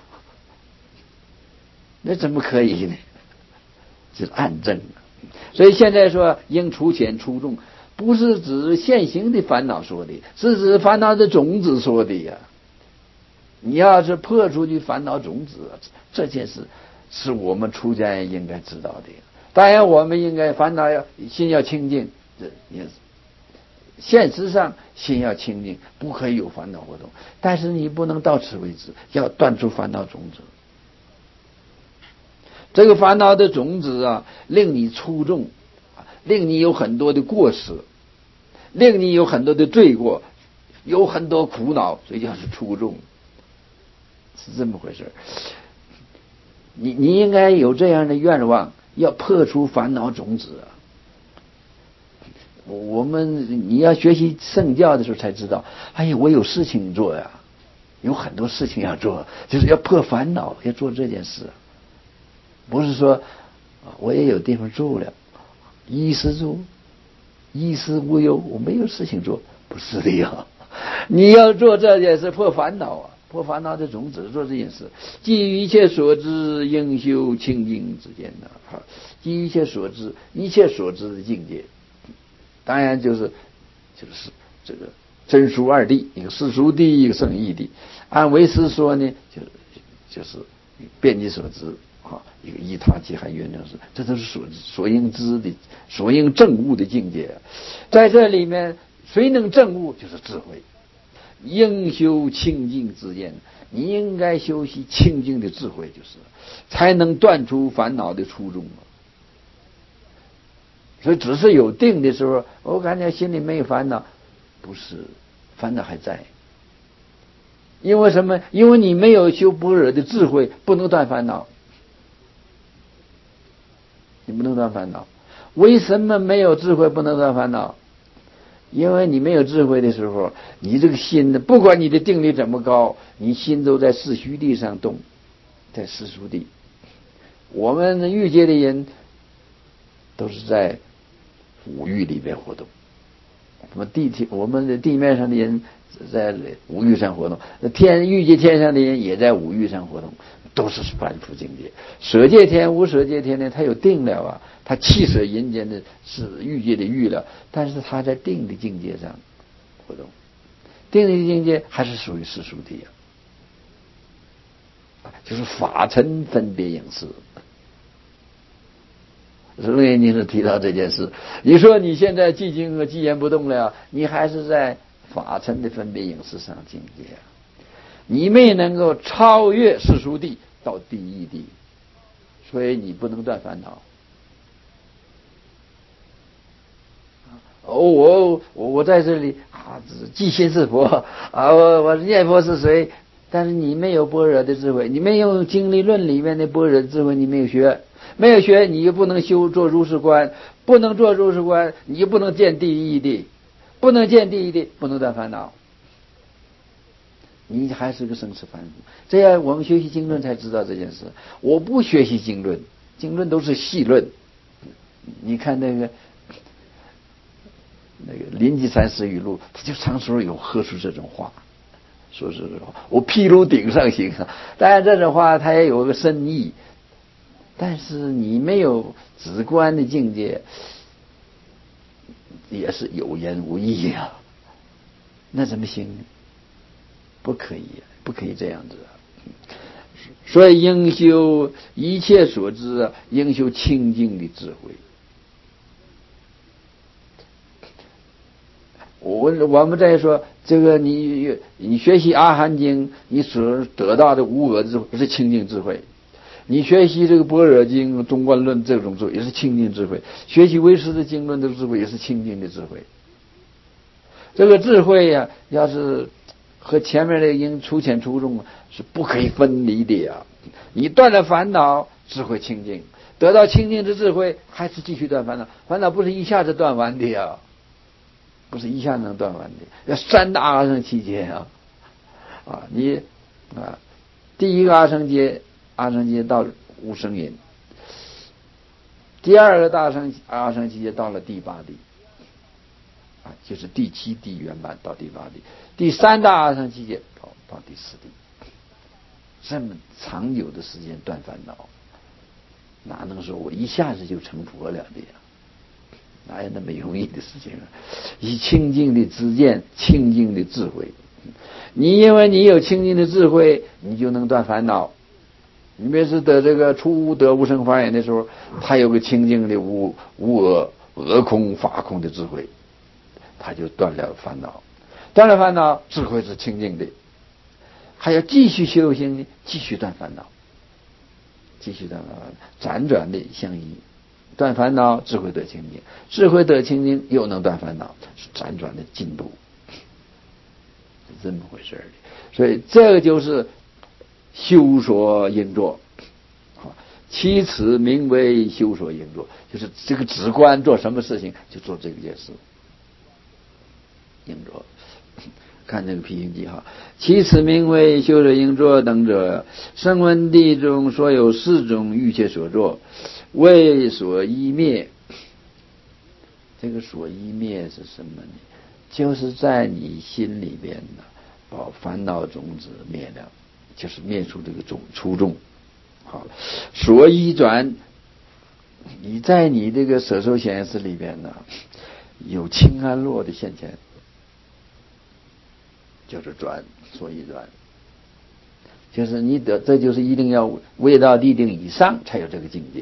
那怎么可以呢？这是暗正。所以现在说应除浅除重，不是指现行的烦恼说的，是指烦恼的种子说的呀。你要是破除去烦恼种子，这件事是我们出家人应该知道的。当然，我们应该烦恼要心要清净，这也是现实上心要清净，不可以有烦恼活动。但是你不能到此为止，要断除烦恼种子。这个烦恼的种子啊，令你粗重，令你有很多的过失，令你有很多的罪过，有很多苦恼，所以叫是粗重，是这么回事。你你应该有这样的愿望，要破除烦恼种子啊。我们你要学习圣教的时候才知道，哎呀，我有事情做呀，有很多事情要做，就是要破烦恼，要做这件事。不是说我也有地方住了，衣食住，衣食无忧，我没有事情做，不是的呀。你要做这件事破烦恼啊，破烦恼的种子，做这件事。基于一切所知，应修清净之间的。好，基于一切所知，一切所知的境界，当然就是就是这个真俗二谛，一个世俗谛，一个圣义谛。按唯识说呢，就就是遍及所知。啊，一个依他即含圆正识，这都是所所应知的、所应证悟的境界。在这里面，谁能证悟，就是智慧。应修清净之见，你应该修习清净的智慧，就是才能断除烦恼的初衷。所以，只是有定的时候，我感觉心里没有烦恼，不是，烦恼还在。因为什么？因为你没有修般若的智慧，不能断烦恼。你不能断烦恼。为什么没有智慧不能断烦恼？因为你没有智慧的时候，你这个心呢，不管你的定力怎么高，你心都在世虚地上动，在世俗地。我们欲界的人都是在五欲里边活动，我们地铁我们的地面上的人在五欲上活动，天欲界天上的人也在五欲上活动，都是凡夫境界。舍界天无舍界天呢，他有定了啊，他弃舍人间的是欲界的欲了，但是他在定的境界上活动，定的境界还是属于世俗体啊，就是法尘分别影视。楞严经是提到这件事，你说你现在寂静寂言不动了，你还是在法尘的分别影视上境界，你没能够超越世俗地到第一地，所以你不能断烦恼。哦，我我我在这里啊，即心是佛啊，我我念佛是谁？但是你没有般若的智慧，你没有经理论里面的般若智慧，你没有学，没有学，你就不能修做如是观，不能做如是观，你就不能见第一地，不能见第一地，不能断烦恼，你还是个生死凡夫。这样我们学习经论才知道这件事。我不学习经论，经论都是细论。你看那个那个临济禅师语录，他就常时候有喝出这种话。说是我譬如顶上行，当然这种话它也有个深意，但是你没有直观的境界，也是有言无义啊，那怎么行呢？不可以，不可以这样子啊。所以应修一切所知啊，应修清净的智慧。我我们再说这个你，你你学习阿含经，你所得到的无我智慧是清净智慧；你学习这个般若经、中观论这种智慧也是清净智慧；学习唯识的经论的智慧也是清净的智慧。这个智慧呀、啊，要是和前面的应出浅出重是不可以分离的呀。你断了烦恼，智慧清净，得到清净的智慧，还是继续断烦恼。烦恼不是一下子断完的呀，不是一下能断完的，要三大阿僧祇劫啊！啊，你啊，第一个阿僧劫，阿僧劫到无生因；第二个大僧阿僧祇劫到了第八地，啊，就是第七地圆满到第八地；第三大阿僧祇劫到到第四地。这么长久的时间断烦恼，哪能说我一下子就成佛了的呀？哪有那么容易的事情啊？以清净的知见，清净的智慧，你因为你有清净的智慧，你就能断烦恼。你别是得这个初悟得无生法眼的时候，他有个清净的无无我我空法空的智慧，他就断了烦恼。断了烦恼，智慧是清净的。还要继续修行呢，继续断烦恼，继续断烦恼，辗转的相依。断烦恼，智慧得清净；智慧得清净，又能断烦恼，是辗转的进步，是这么回事的。所以这个就是修所应作，其此名为修所应作，就是这个止观做什么事情就做这件事，应作。看这个批评记哈，其此名为修所应作等者，声闻地中所有四种欲切所作，为所依灭。这个所依灭是什么呢？就是在你心里边呢，把烦恼种子灭了，就是灭出这个种初众。好，所依转，你在你这个舍受显识里边呢，有清安乐的现前。就是转，所以转，就是你得，这就是一定要未到地定以上才有这个境界。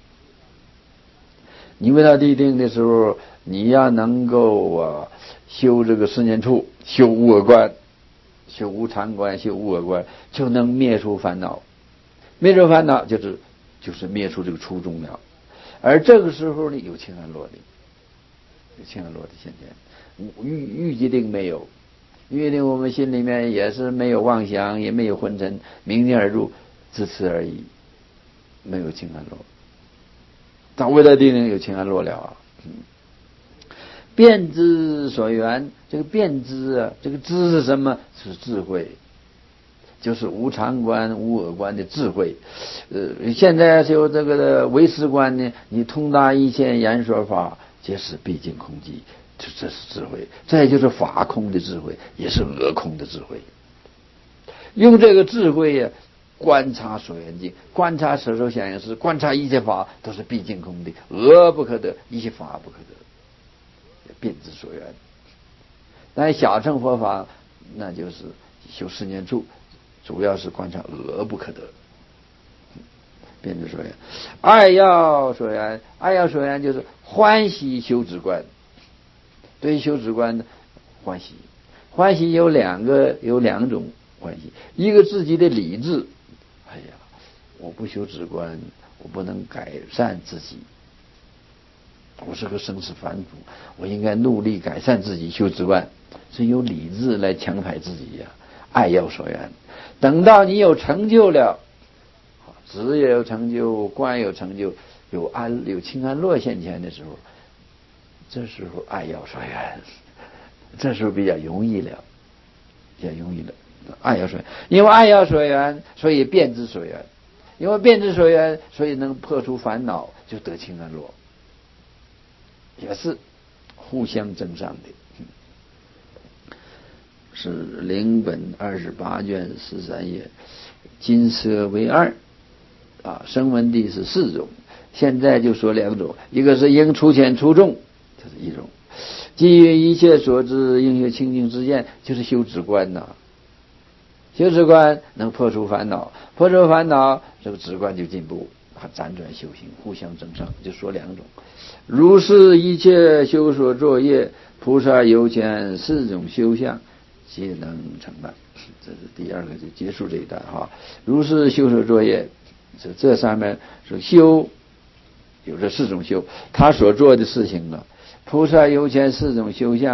你未到地定的时候，你要能够啊修这个四念处，修无我观，修无常观，修无我观，就能灭除烦恼。灭除烦恼就是就是灭除这个初众了。而这个时候呢，有清安乐的，有清安乐的现前，欲欲界定没有。约定我们心里面也是没有妄想，也没有昏沉，明镜而入，只此而已，没有清安乐。但未来地定有清安乐了啊。嗯，辩知所缘，这个辩知啊，这个知是什么？是智慧，就是无常观、无我观的智慧。呃，现在修这个的唯识观呢，你通达一切言说法，皆是毕竟空寂。这这是智慧，再就是法空的智慧，也是我空的智慧。用这个智慧呀，观察所缘境，观察舍受想行识，观察一切法都是毕竟空的，我不可得，一切法不可得，辩知所缘。但小乘佛法，那就是修四念处，主要是观察我不可得，辩知所缘。爱要所缘，爱要所缘就是欢喜修止观。对修止观的欢喜，欢喜有两个，有两种欢喜。一个自己的理智，哎呀，我不修止观，我不能改善自己，我是个生死凡夫，我应该努力改善自己，修止观，是由理智来强迫自己呀、啊。爱要所缘，等到你有成就了，止也有成就，观有成就，有安有清安乐现前的时候。这时候爱要所缘，这时候比较容易了，比较容易了。爱要所缘，因为爱要所缘，所以辩知所缘，因为辩知所缘，所以能破除烦恼，就得清安乐，也是互相增上的。是灵本二十八卷十三页，金色为二啊，声闻地是四种，现在就说两种，一个是应出浅出众。这是一种，基于一切所知，应有清净之见，就是修止观呐。修止观能破除烦恼，破除烦恼，这个止观就进步，它辗转修行，互相增上，就说两种。如是一切修所作业，菩萨有前四种修相，皆能成办。这是第二个，就结束这一段哈。如是修所作业，这这上面是修，有这四种修，他所做的事情呢。菩萨有前四种修相，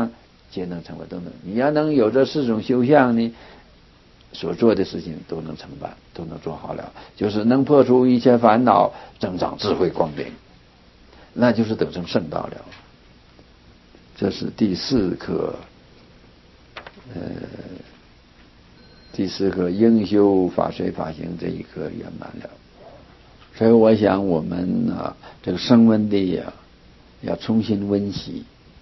皆能成佛等等。你要能有这四种修相呢，所做的事情都能成办，都能做好了，就是能破除一切烦恼，增长智慧光明，那就是等成圣道了。这是第四课，呃，第四课应修法随法行这一课圆满了。所以我想我们啊，这个声闻地呀、啊，要重新温习。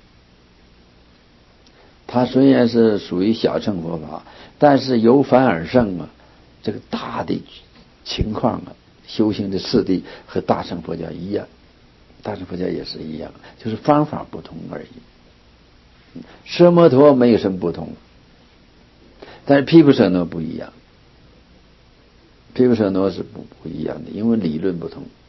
它虽然是属于小乘佛法，但是由凡而圣啊，这个大的情况啊，修行的次第和大乘佛教一样，大乘佛教也是一样，就是方法不同而已。奢摩陀没有什么不同，但是毗婆舍那不一样，毗婆舍那是不不一样的，因为理论不同。